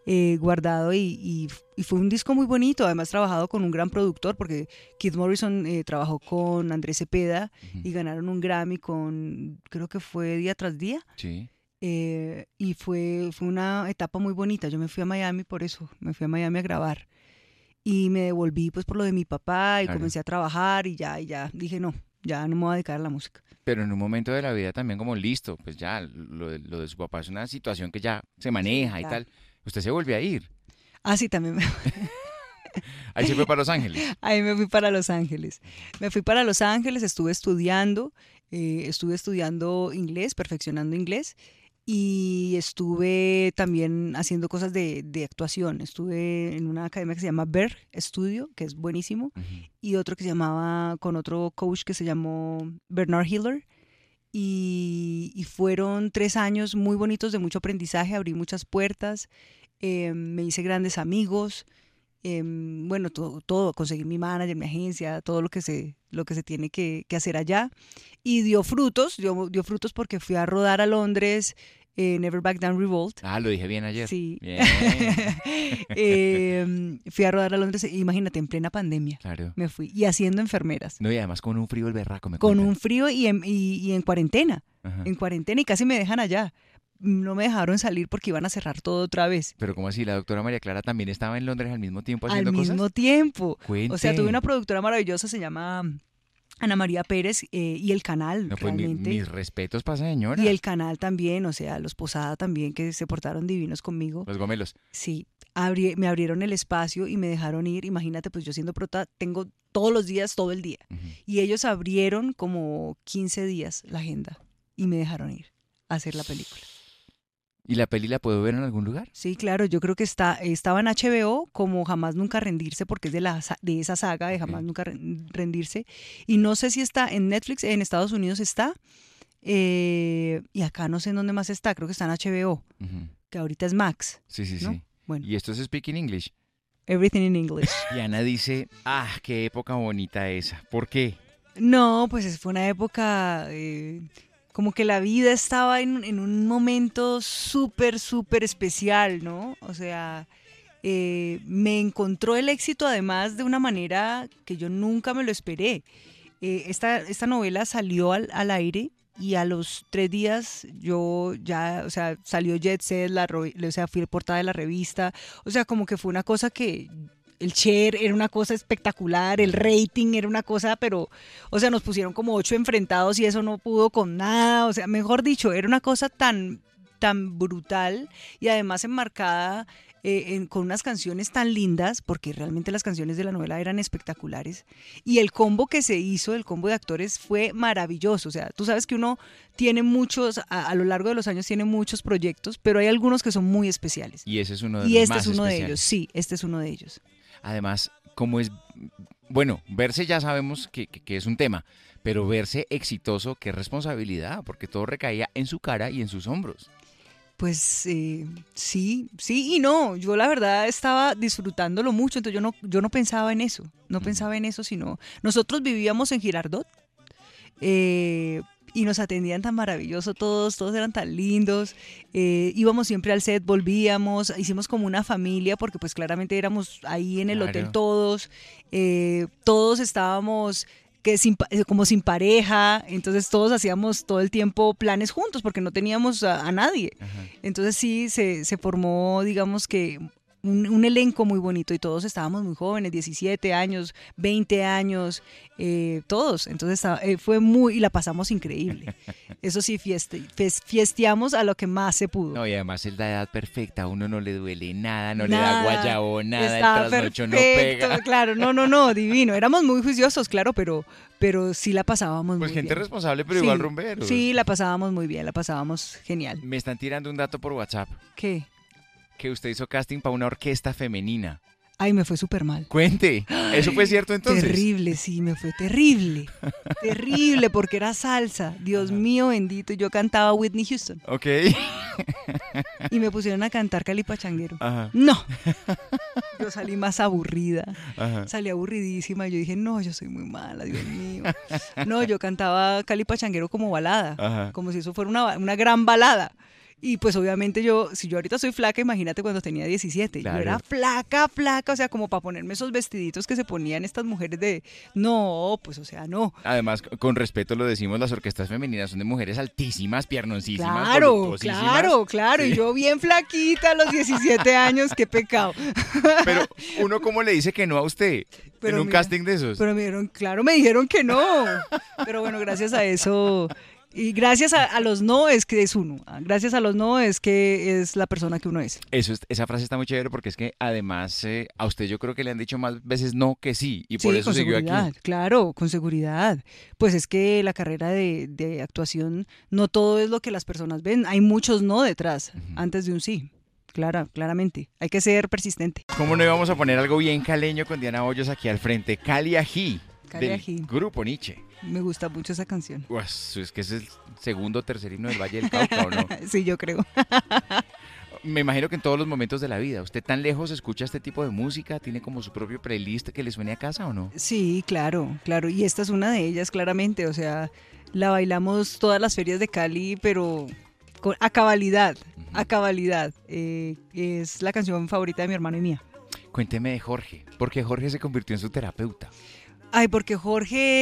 guardado y fue un disco muy bonito. Además, trabajado con un gran productor, porque Keith Morrison trabajó con Andrés Cepeda y ganaron un Grammy con, creo que fue Día Tras Día. Sí. Y fue una etapa muy bonita. Yo me fui a Miami por eso, me fui a Miami a grabar. Y me devolví pues por lo de mi papá y Claro. comencé a trabajar y ya dije no, ya no me voy a dedicar a la música. Pero en un momento de la vida también como listo, pues ya lo de su papá es una situación que ya se maneja y Claro. tal. Usted se volvió a ir. Ah, sí, también Ahí se fue para Los Ángeles. ahí me fui para Los Ángeles. Me fui para Los Ángeles, estuve estudiando inglés, perfeccionando inglés. Y estuve también haciendo cosas de actuación. Estuve en una academia que se llama Berg Studio, que es buenísimo, y otro que se llamaba, con otro coach que se llamó Bernard Hiller. Y fueron 3 años muy bonitos de mucho aprendizaje, abrí muchas puertas, me hice grandes amigos, bueno, todo, conseguí mi manager, mi agencia, todo lo que se tiene que hacer allá. Y dio frutos porque fui a rodar a Londres, Never Back Down Revolt. Ah, lo dije bien ayer. Sí. Bien. Fui a rodar a Londres, imagínate, en plena pandemia. Claro. Me fui. Y haciendo enfermeras. No, y además con un frío el berraco, me Con cuentan. un frío y en cuarentena. Ajá. En cuarentena y casi me dejan allá. No me dejaron salir porque iban a cerrar todo otra vez. Pero ¿cómo así? ¿La doctora María Clara también estaba en Londres al mismo tiempo Al haciendo mismo cosas? tiempo. Cuente. O sea, tuve una productora maravillosa, se llama Ana María Pérez, y el canal, No, pues realmente. mis respetos para esa señora. Y el canal también, o sea, los Posada también, que se portaron divinos conmigo. Los gomelos. Sí, me abrieron el espacio y me dejaron ir. Imagínate, pues yo siendo prota, tengo todos los días, todo el día. Ujú. Y ellos abrieron como 15 días la agenda y me dejaron ir a hacer la película. ¿Y la peli la puedo ver en algún lugar? Sí, claro, yo creo que estaba en HBO como Jamás Nunca Rendirse, porque es de esa saga de Jamás Ok. Nunca Rendirse. Y no sé si está en Netflix, en Estados Unidos está, y acá no sé en dónde más está, creo que está en HBO, Ujú. que ahorita es Max, Sí, sí, ¿no? sí. Bueno, Y esto es Speaking English. Everything in English. Y Ana dice, qué época bonita esa. ¿Por qué? No, pues fue una época, como que la vida estaba en un momento súper, súper especial, ¿no? O sea, me encontró el éxito además de una manera que yo nunca me lo esperé. Esta novela salió al aire y a los 3 días yo ya, o sea, salió Jet Set, o sea, fui portada de la revista, o sea, como que fue una cosa que el share era una cosa espectacular, el rating era una cosa, pero, o sea, nos pusieron como 8 enfrentados y eso no pudo con nada, o sea, mejor dicho, era una cosa tan brutal y además enmarcada con unas canciones tan lindas, porque realmente las canciones de la novela eran espectaculares, y el combo que se hizo, el combo de actores fue maravilloso. O sea, tú sabes que uno tiene muchos, a lo largo de los años tiene muchos proyectos, pero hay algunos que son muy especiales. Y ese es uno de Y los este más es uno de especiales. ellos, sí, este es uno de ellos. Además, como es, bueno, verse ya sabemos que es un tema, pero verse exitoso, qué responsabilidad, porque todo recaía en su cara y en sus hombros. Pues sí y no. Yo la verdad estaba disfrutándolo mucho, entonces yo no pensaba en eso, no pensaba en eso, sino nosotros vivíamos en Girardot y nos atendían tan maravilloso todos eran tan lindos, íbamos siempre al set, volvíamos, hicimos como una familia porque pues claramente éramos ahí en el Claro. hotel todos estábamos como sin pareja, entonces todos hacíamos todo el tiempo planes juntos porque no teníamos a nadie. Ajá. Entonces sí, se formó, digamos que un elenco muy bonito y todos estábamos muy jóvenes, 17 años, 20 años, todos. Entonces y la pasamos increíble. Eso sí, fiesteamos a lo que más se pudo. No, y además es la edad perfecta, a uno no le duele nada, no le Nada, da guayabo, nada, estaba el trasnocho no perfecto, pega. claro, no, divino. Éramos muy juiciosos, claro, pero sí la pasábamos Pues muy gente bien. responsable, pero Sí, igual rumberos. Sí, la pasábamos muy bien, la pasábamos genial. Me están tirando un dato por WhatsApp, ¿Qué? que usted hizo casting para una orquesta femenina. Ay, me fue súper mal. Cuente, ¿eso fue cierto entonces? Terrible, sí, me fue terrible. Terrible, porque era salsa. Dios mío bendito. Yo cantaba Whitney Houston Ok. y me pusieron a cantar Calipachanguero. Ajá, No. Yo salí más aburrida. ajá. Salí aburridísima. Yo dije, no, yo soy muy mala, Dios mío. No, yo cantaba Calipachanguero como balada. Ajá. Como si eso fuera una gran balada. Y pues obviamente si yo ahorita soy flaca, imagínate cuando tenía 17. Claro. Yo era flaca, o sea, como para ponerme esos vestiditos que se ponían estas mujeres no, pues o sea, no. Además, con respeto lo decimos, las orquestas femeninas son de mujeres altísimas, piernoncísimas, Claro, voluptuosísimas. claro, Sí. y yo bien flaquita a los 17 años, qué pecado. Pero uno, ¿cómo le dice que no a usted Pero en un mira, casting de esos? Pero me dijeron que no. Pero bueno, gracias a eso y gracias a los no es que es uno. Gracias a los no es que es la persona que uno es. Esa frase está muy chévere porque es que además a usted yo creo que le han dicho más veces no que sí y por Sí, eso con siguió seguridad, aquí. claro, con seguridad. Pues es que la carrera de actuación, no todo es lo que las personas ven. Hay muchos no detrás, antes de un sí. Claramente. Hay que ser persistente. ¿Cómo no íbamos a poner algo bien caleño con Diana Hoyos aquí al frente? Cali Ají, Cali del Ají. grupo Nietzsche. Me gusta mucho esa canción. Pues, es que es el segundo o tercer himno del Valle del Cauca, ¿o no? Sí, yo creo. Me imagino que en todos los momentos de la vida, ¿usted tan lejos escucha este tipo de música? ¿Tiene como su propio playlist que le suene a casa o no? Sí, claro. Y esta es una de ellas, claramente. O sea, la bailamos todas las ferias de Cali, pero a cabalidad, a cabalidad. Es la canción favorita de mi hermano y mía. Cuénteme de Jorge, porque Jorge se convirtió en su terapeuta. Ay, porque Jorge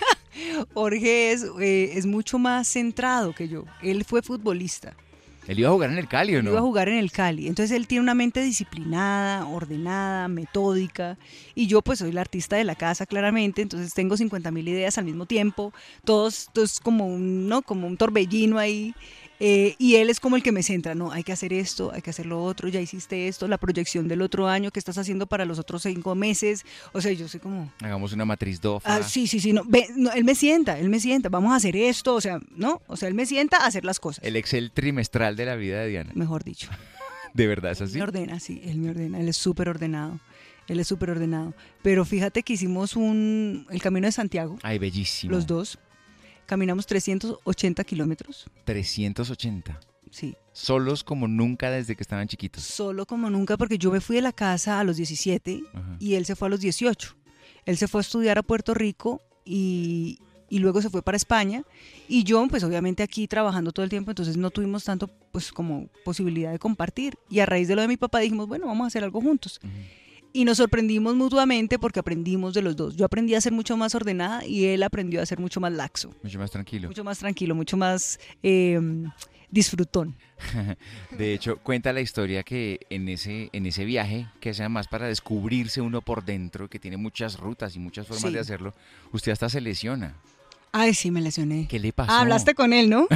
es mucho más centrado que yo. Él fue futbolista. ¿Él iba a jugar en el Cali o Él no? iba a jugar en el Cali. Entonces él tiene una mente disciplinada, ordenada, metódica. Y yo pues soy la artista de la casa, claramente. Entonces tengo 50.000 ideas al mismo tiempo. Todos como como un torbellino ahí. Y él es como el que me centra, no, hay que hacer esto, hay que hacer lo otro, ya hiciste esto, la proyección del otro año, ¿qué estás haciendo para los otros 5 meses? O sea, yo soy como... Hagamos una matriz DOFA. Sí, no, él me sienta, vamos a hacer esto, o sea, ¿no? O sea, él me sienta a hacer las cosas. El Excel trimestral de la vida de Diana. Mejor dicho. ¿De verdad es así? Me ordena, sí, él me ordena, él es súper ordenado. Pero fíjate que hicimos el Camino de Santiago, Ay, bellísimo. los dos. Caminamos 380 kilómetros. 380. Sí. Solos como nunca desde que estaban chiquitos. Solo como nunca, porque yo me fui de la casa a los 17 Ajá. y él se fue a los 18. Él se fue a estudiar a Puerto Rico y luego se fue para España. Y yo, pues obviamente aquí trabajando todo el tiempo, entonces no tuvimos tanto pues como posibilidad de compartir. Y a raíz de lo de mi papá dijimos, bueno, vamos a hacer algo juntos. Ujú. Y nos sorprendimos mutuamente porque aprendimos de los dos. Yo aprendí a ser mucho más ordenada y él aprendió a ser mucho más laxo, Mucho más tranquilo. mucho más disfrutón. De hecho, cuenta la historia que en ese viaje, que sea más para descubrirse uno por dentro, que tiene muchas rutas y muchas formas Sí. de hacerlo, usted hasta se lesiona. Ay, sí, me lesioné. ¿Qué le pasó? Hablaste con él, ¿no?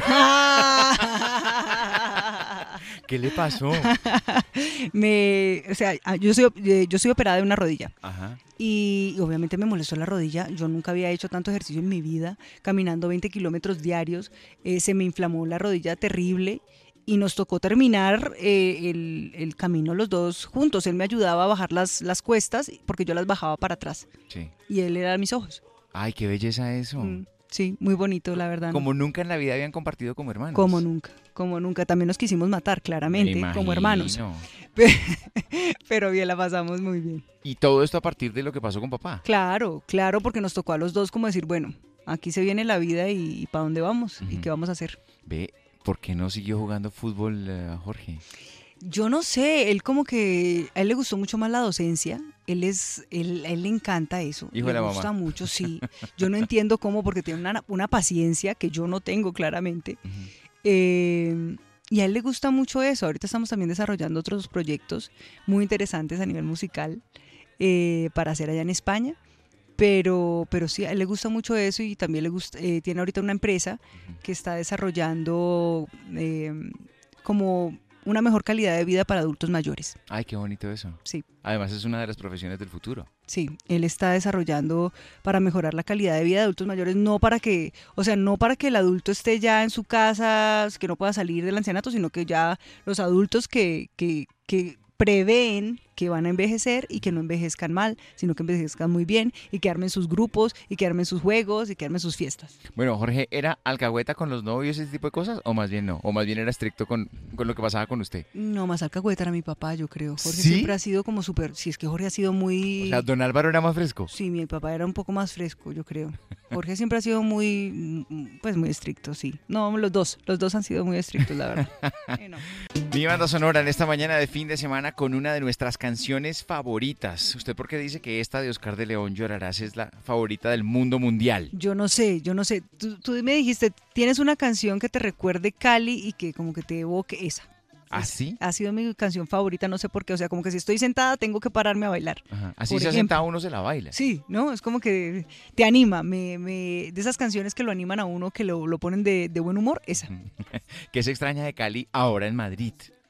¿Qué le pasó? Yo soy operada de una rodilla Ajá. y obviamente me molestó la rodilla. Yo nunca había hecho tanto ejercicio en mi vida, caminando 20 kilómetros diarios. Se me inflamó la rodilla terrible y nos tocó terminar el camino los dos juntos. Él me ayudaba a bajar las cuestas porque yo las bajaba para atrás Sí. y él era mis ojos. Ay, qué belleza eso. Sí, muy bonito, la verdad. ¿no? Como nunca en la vida habían compartido como hermanos. Como nunca. También nos quisimos matar, claramente, Me como hermanos. imagino. Pero bien, la pasamos muy bien. Y todo esto a partir de lo que pasó con papá. Claro, porque nos tocó a los dos como decir, bueno, aquí se viene la vida y ¿para dónde vamos? ¿Y Ujú. qué vamos a hacer? Ve, ¿por qué no siguió jugando fútbol Jorge? Yo no sé, él como que a él le gustó mucho más la docencia. A él le encanta eso. Hijo de le la gusta mamá. mucho, sí. Yo no entiendo cómo, porque tiene una paciencia que yo no tengo claramente. Y a él le gusta mucho eso. Ahorita estamos también desarrollando otros proyectos muy interesantes a nivel musical para hacer allá en España. Pero sí, a él le gusta mucho eso y también le gusta, tiene ahorita una empresa que está desarrollando como una mejor calidad de vida para adultos mayores. Ay, qué bonito eso. Sí. Además es una de las profesiones del futuro. Sí, él está desarrollando para mejorar la calidad de vida de adultos mayores, no para que el adulto esté ya en su casa, que no pueda salir del ancianato, sino que ya los adultos que prevén que van a envejecer y que no envejezcan mal, sino que envejezcan muy bien y que armen sus grupos y que armen sus juegos y que armen sus fiestas. Bueno, Jorge, ¿era alcahueta con los novios, ese tipo de cosas? ¿O más bien no? ¿O más bien era estricto con lo que pasaba con usted? No, más alcahueta era mi papá, yo creo. Jorge ¿Sí? siempre ha sido como súper, si es que Jorge ha sido muy... O sea, don Álvaro era más fresco. Sí, mi papá era un poco más fresco, yo creo. Jorge siempre ha sido muy, pues muy estricto, sí. No, los dos han sido muy estrictos, la verdad. No. Mi banda sonora en esta mañana de fin de semana con una de nuestras canciones favoritas. ¿Usted por qué dice que esta de Oscar de León, Llorarás, es la favorita del mundo mundial? Yo no sé. Tú me dijiste, tienes una canción que te recuerde Cali y que como que te evoque esa. ¿Ah, sí? Ha sido mi canción favorita, no sé por qué. O sea, como que si estoy sentada tengo que pararme a bailar. Ajá. Así Por se ha ejemplo. sentado uno se la baila. Sí, ¿no? Es como que te anima. De esas canciones que lo animan a uno, que lo ponen de buen humor, esa. ¿Qué se extraña de Cali ahora en Madrid?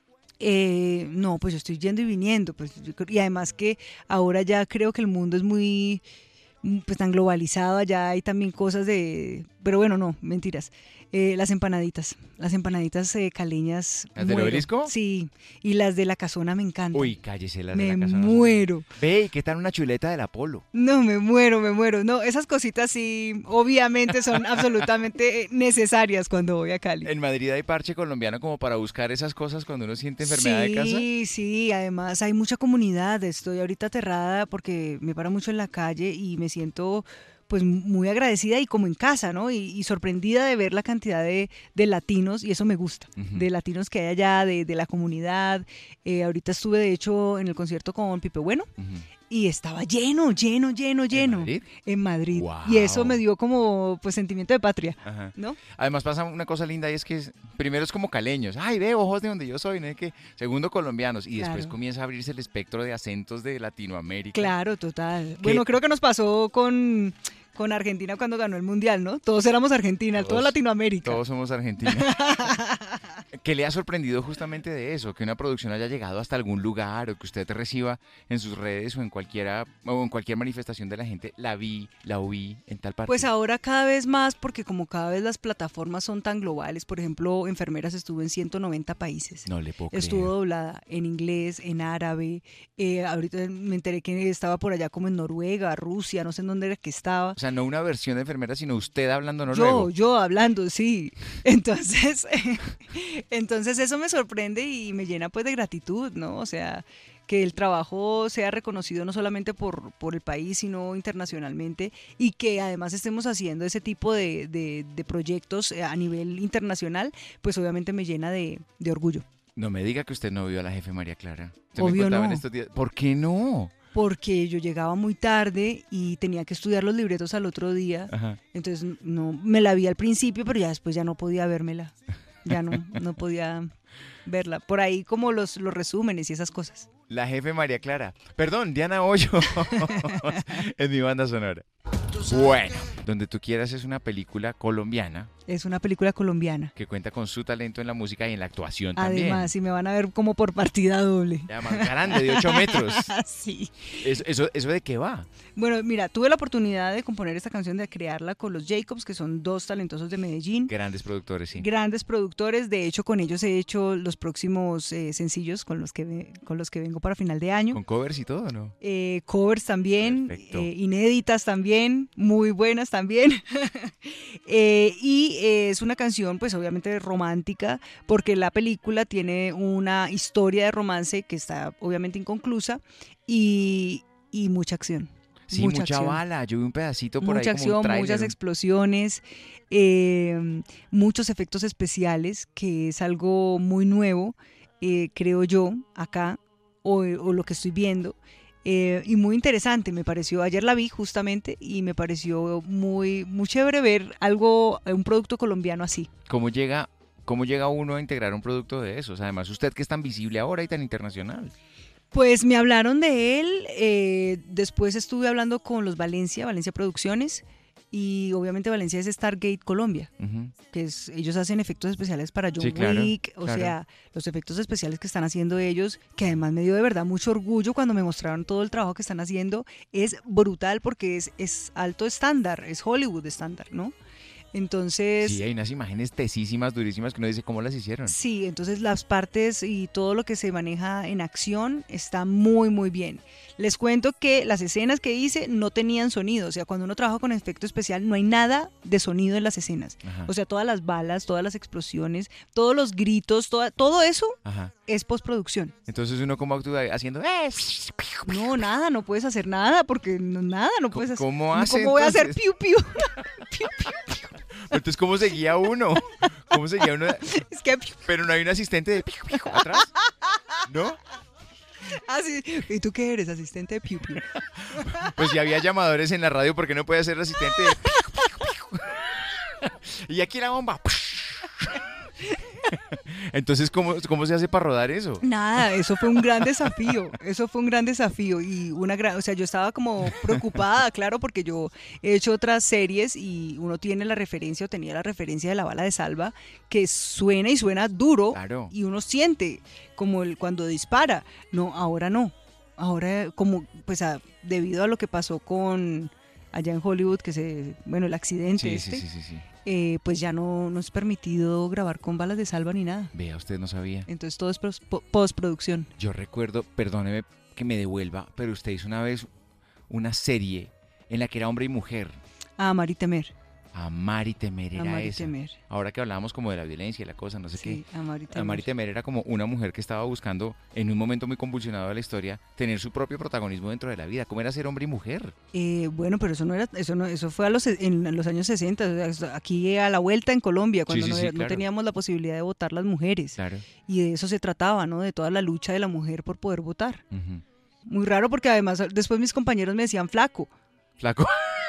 No, pues yo estoy yendo y viniendo. Y además que ahora ya creo que el mundo es muy pues tan globalizado, allá hay también cosas de... Pero bueno, no, mentiras. Las empanaditas caleñas. ¿Las del Obelisco? Sí, y las de la Casona me encantan. Uy, cállese las de la Me casa. muero. Ve, ¿y qué tal una chuleta del Apolo? No, me muero. No, esas cositas sí, obviamente son absolutamente necesarias cuando voy a Cali. En Madrid hay parche colombiano como para buscar esas cosas cuando uno siente enfermedad de casa. Sí, además hay mucha comunidad. Estoy ahorita aterrada porque me paro mucho en la calle y me siento pues muy agradecida y como en casa, ¿no? Y sorprendida de ver la cantidad de latinos, y eso me gusta, de latinos que hay allá, de la comunidad. Ahorita estuve, de hecho, en el concierto con Pipe Bueno, y estaba lleno. ¿En Madrid? En Madrid. Wow. Y eso me dio como pues sentimiento de patria, Ajá. ¿no? Además pasa una cosa linda y es que primero es como caleños. Ay, ve, ojos de donde yo soy, ¿no? Segundo, colombianos. Y después Claro. comienza a abrirse el espectro de acentos de Latinoamérica. Claro, total. Bueno, creo que nos pasó con Argentina cuando ganó el Mundial, ¿no? Todos éramos Argentina, toda Latinoamérica. Todos somos Argentina. ¿Qué le ha sorprendido justamente de eso? Que una producción haya llegado hasta algún lugar o que usted reciba en sus redes o en cualquier manifestación de la gente, la oí en tal parte. Pues ahora cada vez más, porque como cada vez las plataformas son tan globales, por ejemplo, Enfermeras estuvo en 190 países. No le puedo Estuvo creer. doblada en inglés, en árabe. Ahorita me enteré que estaba por allá como en Noruega, Rusia, no sé en dónde era que estaba. O sea, no una versión de enfermera, sino usted hablando noruego. Yo hablando, sí. Entonces eso me sorprende y me llena pues de gratitud, ¿no? O sea, que el trabajo sea reconocido no solamente por el país, sino internacionalmente, y que además estemos haciendo ese tipo de proyectos a nivel internacional, pues obviamente me llena de orgullo. No me diga que usted no vio a la jefe María Clara. Usted Obvio me contaba no. en estos días. ¿Por qué no? Porque yo llegaba muy tarde y tenía que estudiar los libretos al otro día. Ajá. Entonces no me la vi al principio, pero ya después ya no podía vérmela. Ya no podía verla. Por ahí como los resúmenes y esas cosas. La jefe María Clara. Perdón, Diana Hoyo. Es mi banda sonora. Bueno, Donde tú quieras es una película colombiana Es una película colombiana. que cuenta con su talento en la música y en la actuación también. Además, si me van a ver como por partida doble. Ya más grande, de 8 metros. Sí. ¿Eso de qué va? Bueno, mira, tuve la oportunidad de componer esta canción, de crearla con los Jacobs, que son dos talentosos de Medellín. Grandes productores, sí. Grandes productores. De hecho, con ellos he hecho los próximos sencillos con los que vengo para final de año. ¿Con covers y todo, no? Covers también, Perfecto. inéditas también, muy buenas también. Y es una canción pues obviamente romántica, porque la película tiene una historia de romance que está obviamente inconclusa y mucha acción. Sí, mucha acción. bala. Yo vi un pedacito por Mucha ahí como acción, un tráiler. muchas explosiones, muchos efectos especiales, que es algo muy nuevo, creo yo, acá, o lo que estoy viendo. Y muy interesante, me pareció. Ayer la vi justamente y me pareció muy, muy chévere ver un producto colombiano así. ¿Cómo llega uno a integrar un producto de esos? Además, usted que es tan visible ahora y tan internacional. Pues me hablaron de él, después estuve hablando con los Valencia Producciones, y obviamente Valencia es Stargate Colombia, Ujú. que ellos hacen efectos especiales para John Sí, claro, Wick, o claro. sea, los efectos especiales que están haciendo ellos, que además me dio de verdad mucho orgullo cuando me mostraron todo el trabajo que están haciendo, es brutal porque es alto estándar, es Hollywood estándar, ¿no? Entonces, Sí, hay unas imágenes tesísimas, durísimas, que uno dice, ¿cómo las hicieron? sí, entonces las partes y todo lo que se maneja en acción está muy, muy bien. Les cuento que las escenas que hice no tenían sonido, o sea, cuando uno trabaja con efecto especial no hay nada de sonido en las escenas. Ajá. O sea, todas las balas, todas las explosiones, todos los gritos, todo eso Ajá. es postproducción. Entonces uno cómo actúa haciendo... No, nada, no puedes hacer nada porque nada, no puedes hacer. ¿Cómo hace, ¿Cómo voy a hacer entonces? piu piu? Piu, piu. Entonces, ¿cómo seguía uno? ¿Cómo seguía uno? Es que piu, Pero no hay un asistente de atrás, ¿no? así. ¿Y tú qué eres? Asistente de piu piu. Pues si había llamadores en la radio, ¿por qué no puede ser el asistente de... Y aquí la bomba. Entonces, ¿cómo se hace para rodar eso? Nada, eso fue un gran desafío, eso fue un gran desafío y o sea, yo estaba como preocupada, claro, porque yo he hecho otras series y uno tiene la referencia o tenía la referencia de la bala de salva que suena y suena duro Claro. y uno siente como cuando dispara. No, ahora no. Ahora como pues debido a lo que pasó con allá en Hollywood el accidente Sí. pues ya no es permitido grabar con balas de salva ni nada. Vea, usted no sabía. Entonces todo es postproducción. Yo recuerdo, perdóneme que me devuelva, pero usted hizo una vez una serie en la que era hombre y mujer. A Amar y Temer. Amar y temer era Amar y esa. Temer. Ahora que hablábamos como de la violencia y la cosa, no sé Sí, Amar y qué. Temer. Amar y temer era como una mujer que estaba buscando, en un momento muy convulsionado de la historia, tener su propio protagonismo dentro de la vida. ¿Cómo era ser hombre y mujer? Bueno, pero eso fue en los años 60, o sea, aquí a la vuelta en Colombia, cuando Sí, no claro. teníamos la posibilidad de votar las mujeres. Claro. Y de eso se trataba, ¿no? De toda la lucha de la mujer por poder votar. Ujú. Muy raro porque además después mis compañeros me decían flaco. Flaco.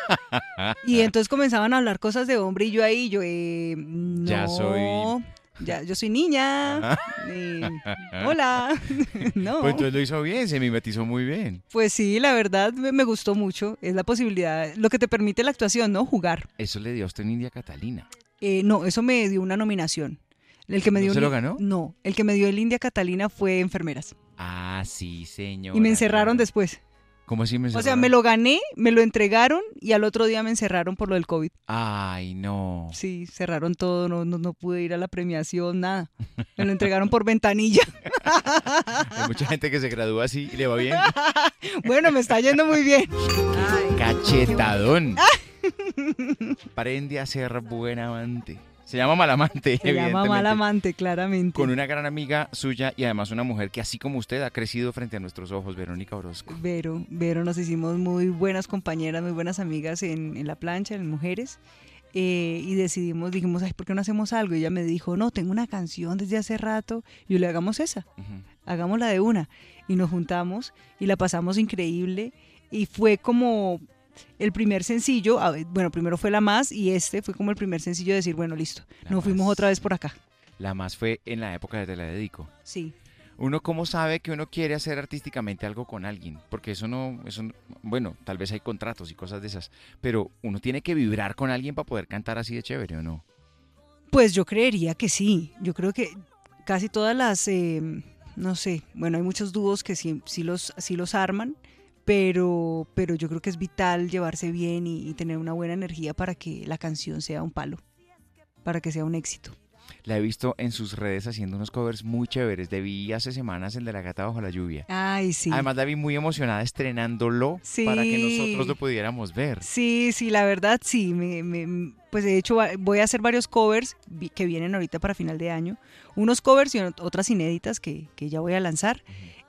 Y entonces comenzaban a hablar cosas de hombre y no, Ya soy- yo soy niña, hola, no. Pues entonces lo hizo bien, se mimetizó muy bien. Pues sí, la verdad me gustó mucho, es la posibilidad, lo que te permite la actuación, ¿no? Jugar. Eso le dio a usted en India Catalina. No, eso me dio una nominación. El que me ¿No dio se lo ganó? No, el que me dio el India Catalina fue Enfermeras. Ah, sí, señor. Y me encerraron después. ¿Cómo así me O sea, encerraron? me lo gané, me lo entregaron y al otro día me encerraron por lo del COVID. Ay, no. Sí, cerraron todo, no pude ir a la premiación, nada. Me lo entregaron por ventanilla. Hay mucha gente que se gradúa así y le va bien. Bueno, me está yendo muy bien. Cachetadón. Aprende a ser buen amante. Se llama Malamante, Se llama evidentemente. Malamante, claramente. Con una gran amiga suya y además una mujer que así como usted ha crecido frente a nuestros ojos, Verónica Orozco. Vero, nos hicimos muy buenas compañeras, muy buenas amigas en la plancha, en Mujeres. Y dijimos, ay, ¿por qué no hacemos algo? Y ella me dijo, no, tengo una canción desde hace rato. Y yo le hagamos esa, Ujú. hagámosla de una. Y nos juntamos y la pasamos increíble. Y fue como el primer sencillo, bueno, primero fue La Más y este fue como el primer sencillo de decir, bueno, listo, La nos fuimos Más. otra vez por acá. La más fue en la época de Te la dedico. Sí. ¿Uno cómo sabe que uno quiere hacer artísticamente algo con alguien? Porque bueno, tal vez hay contratos y cosas de esas, pero uno tiene que vibrar con alguien para poder cantar así de chévere, ¿o no? Pues yo creería que sí. Yo creo que casi todas las, no sé, bueno, hay muchos dúos que sí los arman, pero yo creo que es vital llevarse bien y tener una buena energía para que la canción sea un palo, para que sea un éxito. La he visto en sus redes haciendo unos covers muy chéveres. Te vi hace semanas el de La Gata Bajo la Lluvia. Ay, sí. Además la vi muy emocionada estrenándolo Sí. para que nosotros lo pudiéramos ver. Sí, la verdad sí. Pues de hecho voy a hacer varios covers que vienen ahorita para final de año. Unos covers y otras inéditas que ya voy a lanzar.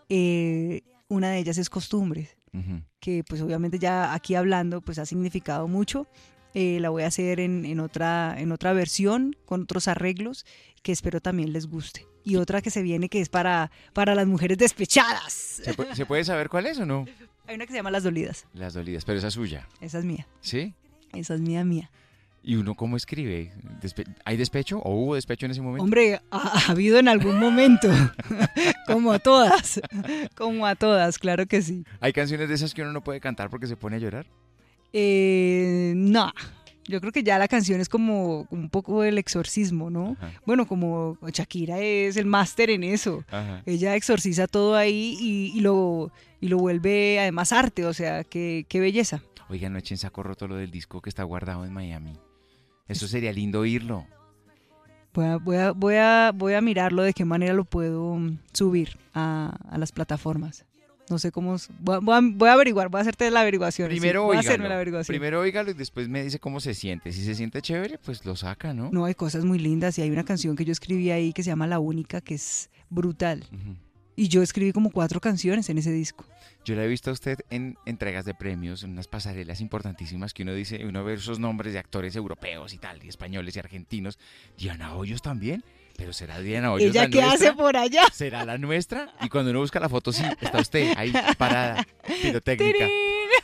Una de ellas es Costumbres, Ujú. que pues obviamente ya aquí hablando pues ha significado mucho. La voy a hacer en otra versión, con otros arreglos, que espero también les guste. Y otra que se viene que es para las mujeres despechadas. ¿Se puede saber cuál es o no? Hay una que se llama Las Dolidas. Las Dolidas, pero esa es suya, Esa es mía. ¿sí? Esa es mía. ¿Y uno cómo escribe? ¿Hay despecho o hubo despecho en ese momento? Hombre, ha habido en algún momento, como a todas, claro que sí. ¿Hay canciones de esas que uno no puede cantar porque se pone a llorar? No, yo creo que ya la canción es como un poco el exorcismo, ¿no? Ajá. Bueno, como Shakira es el máster en eso. Ajá. Ella exorciza todo ahí y lo vuelve además arte, o sea, qué belleza. Oigan, no echen saco roto lo del disco que está guardado en Miami. Eso sería lindo oírlo. Voy a mirarlo de qué manera lo puedo subir a las plataformas. No sé cómo. Voy a averiguar, voy a hacerte la averiguación. Primero voy a hacerme la óigalo. averiguación. Primero óigalo y después me dice cómo se siente. Si se siente chévere, pues lo saca, ¿no? No, hay cosas muy lindas y hay una canción que yo escribí ahí que se llama La Única, que es brutal. Ujú. Y yo escribí como 4 canciones en ese disco. Yo la he visto a usted en entregas de premios, en unas pasarelas importantísimas que uno ve esos nombres de actores europeos y tal, y españoles y argentinos. Diana Hoyos también, pero ¿será Diana Hoyos ¿Ella la qué nuestra? hace por allá? ¿Será la nuestra? Y cuando uno busca la foto, sí, está usted ahí parada, pirotécnica. ¡Tirín!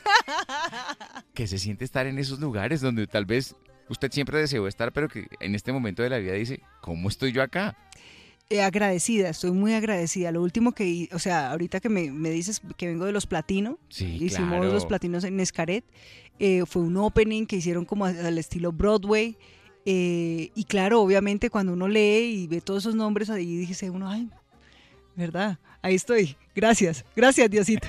Que se siente estar en esos lugares donde tal vez usted siempre deseó estar, pero que en este momento de la vida dice, ¿cómo estoy yo acá? Agradecida, estoy muy agradecida. Lo último o sea, ahorita que me dices que vengo de los Platino, Sí, hicimos claro. los Platinos en Xcaret, fue un opening que hicieron como al estilo Broadway, y claro, obviamente cuando uno lee y ve todos esos nombres ahí, dice uno, ay, ¿verdad? Ahí estoy, gracias Diosito.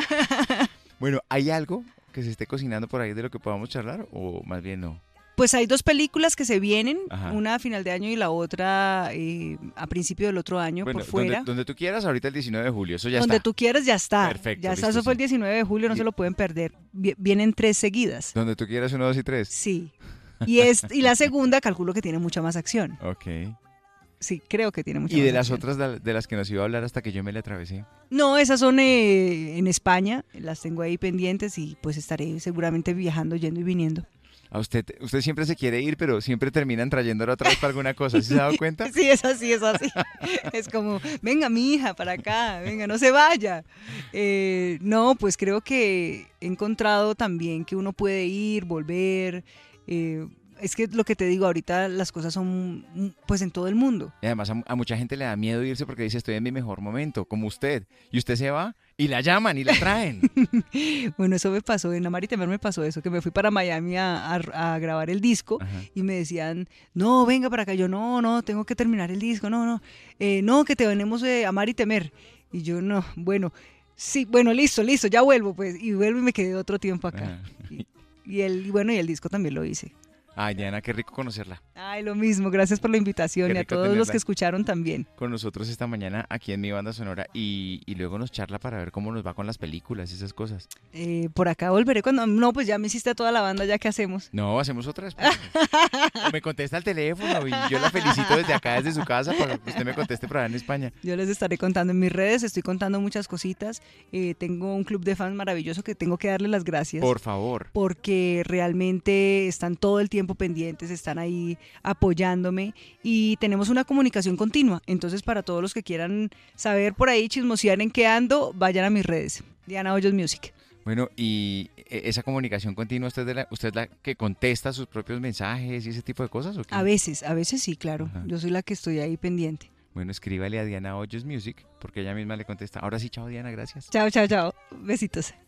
Bueno, ¿hay algo que se esté cocinando por ahí de lo que podamos charlar o más bien no? Pues hay 2 películas que se vienen, Ajá. una a final de año y la otra a principio del otro año Bueno, por fuera. donde tú quieras, ahorita el 19 de julio, eso ya Donde está. tú quieras ya está. Perfecto, Ya está, listo, eso fue el sí. 19 de julio, no Y- se lo pueden perder. Vienen 3 seguidas. Donde tú quieras, 1, 2 y 3. Sí. Y la segunda calculo que tiene mucha más acción. Ok. Sí, creo que tiene mucha Y más de las acción. otras de las que nos iba a hablar hasta que yo me le atravesé. No, esas son en España, las tengo ahí pendientes y pues estaré seguramente viajando, yendo y viniendo. A usted siempre se quiere ir, pero siempre terminan trayéndola otra vez para alguna cosa. ¿Sí se ha dado cuenta? Sí, es así, es así. Es como, venga mi hija para acá, venga, no se vaya. No, pues creo que he encontrado también que uno puede ir, volver. Es que lo que te digo, ahorita las cosas son pues en todo el mundo. Y además a mucha gente le da miedo irse porque dice, estoy en mi mejor momento, como usted. Y usted se va y la llaman y la traen. Bueno, eso me pasó, en Amar y Temer me pasó eso, que me fui para Miami a grabar el disco. Ajá. Y me decían, no, venga para acá. Yo, no, tengo que terminar el disco, no, que te venimos a Amar y Temer. Y yo, no, bueno, sí, bueno, listo, ya vuelvo, pues. Y vuelvo y me quedé otro tiempo acá. Ajá. Y el disco también lo hice. Ay, Diana, qué rico conocerla. Ay, lo mismo, gracias por la invitación Qué y a rico todos los tenerla. que escucharon también. Con nosotros esta mañana aquí en Mi Banda Sonora y luego nos charla para ver cómo nos va con las películas y esas cosas. Por acá volveré cuando... No, pues ya me hiciste a toda la banda, ¿ya qué hacemos? No, hacemos otra después. O me contesta el teléfono y yo la felicito desde acá, desde su casa, para que usted me conteste por allá en España. Yo les estaré contando en mis redes, estoy contando muchas cositas. Tengo un club de fans maravilloso que tengo que darle las gracias. Por favor. Porque realmente están todo el tiempo pendientes, están ahí apoyándome y tenemos una comunicación continua. Entonces, para todos los que quieran saber por ahí, chismosear en qué ando, vayan a mis redes. Diana Hoyos Music. Bueno, y esa comunicación continua, ¿usted es la que contesta sus propios mensajes y ese tipo de cosas o qué? A veces sí, claro. Ajá. Yo soy la que estoy ahí pendiente. Bueno, escríbale a Diana Hoyos Music porque ella misma le contesta. Ahora sí, chao Diana, gracias. Chao, chao, chao. Besitos.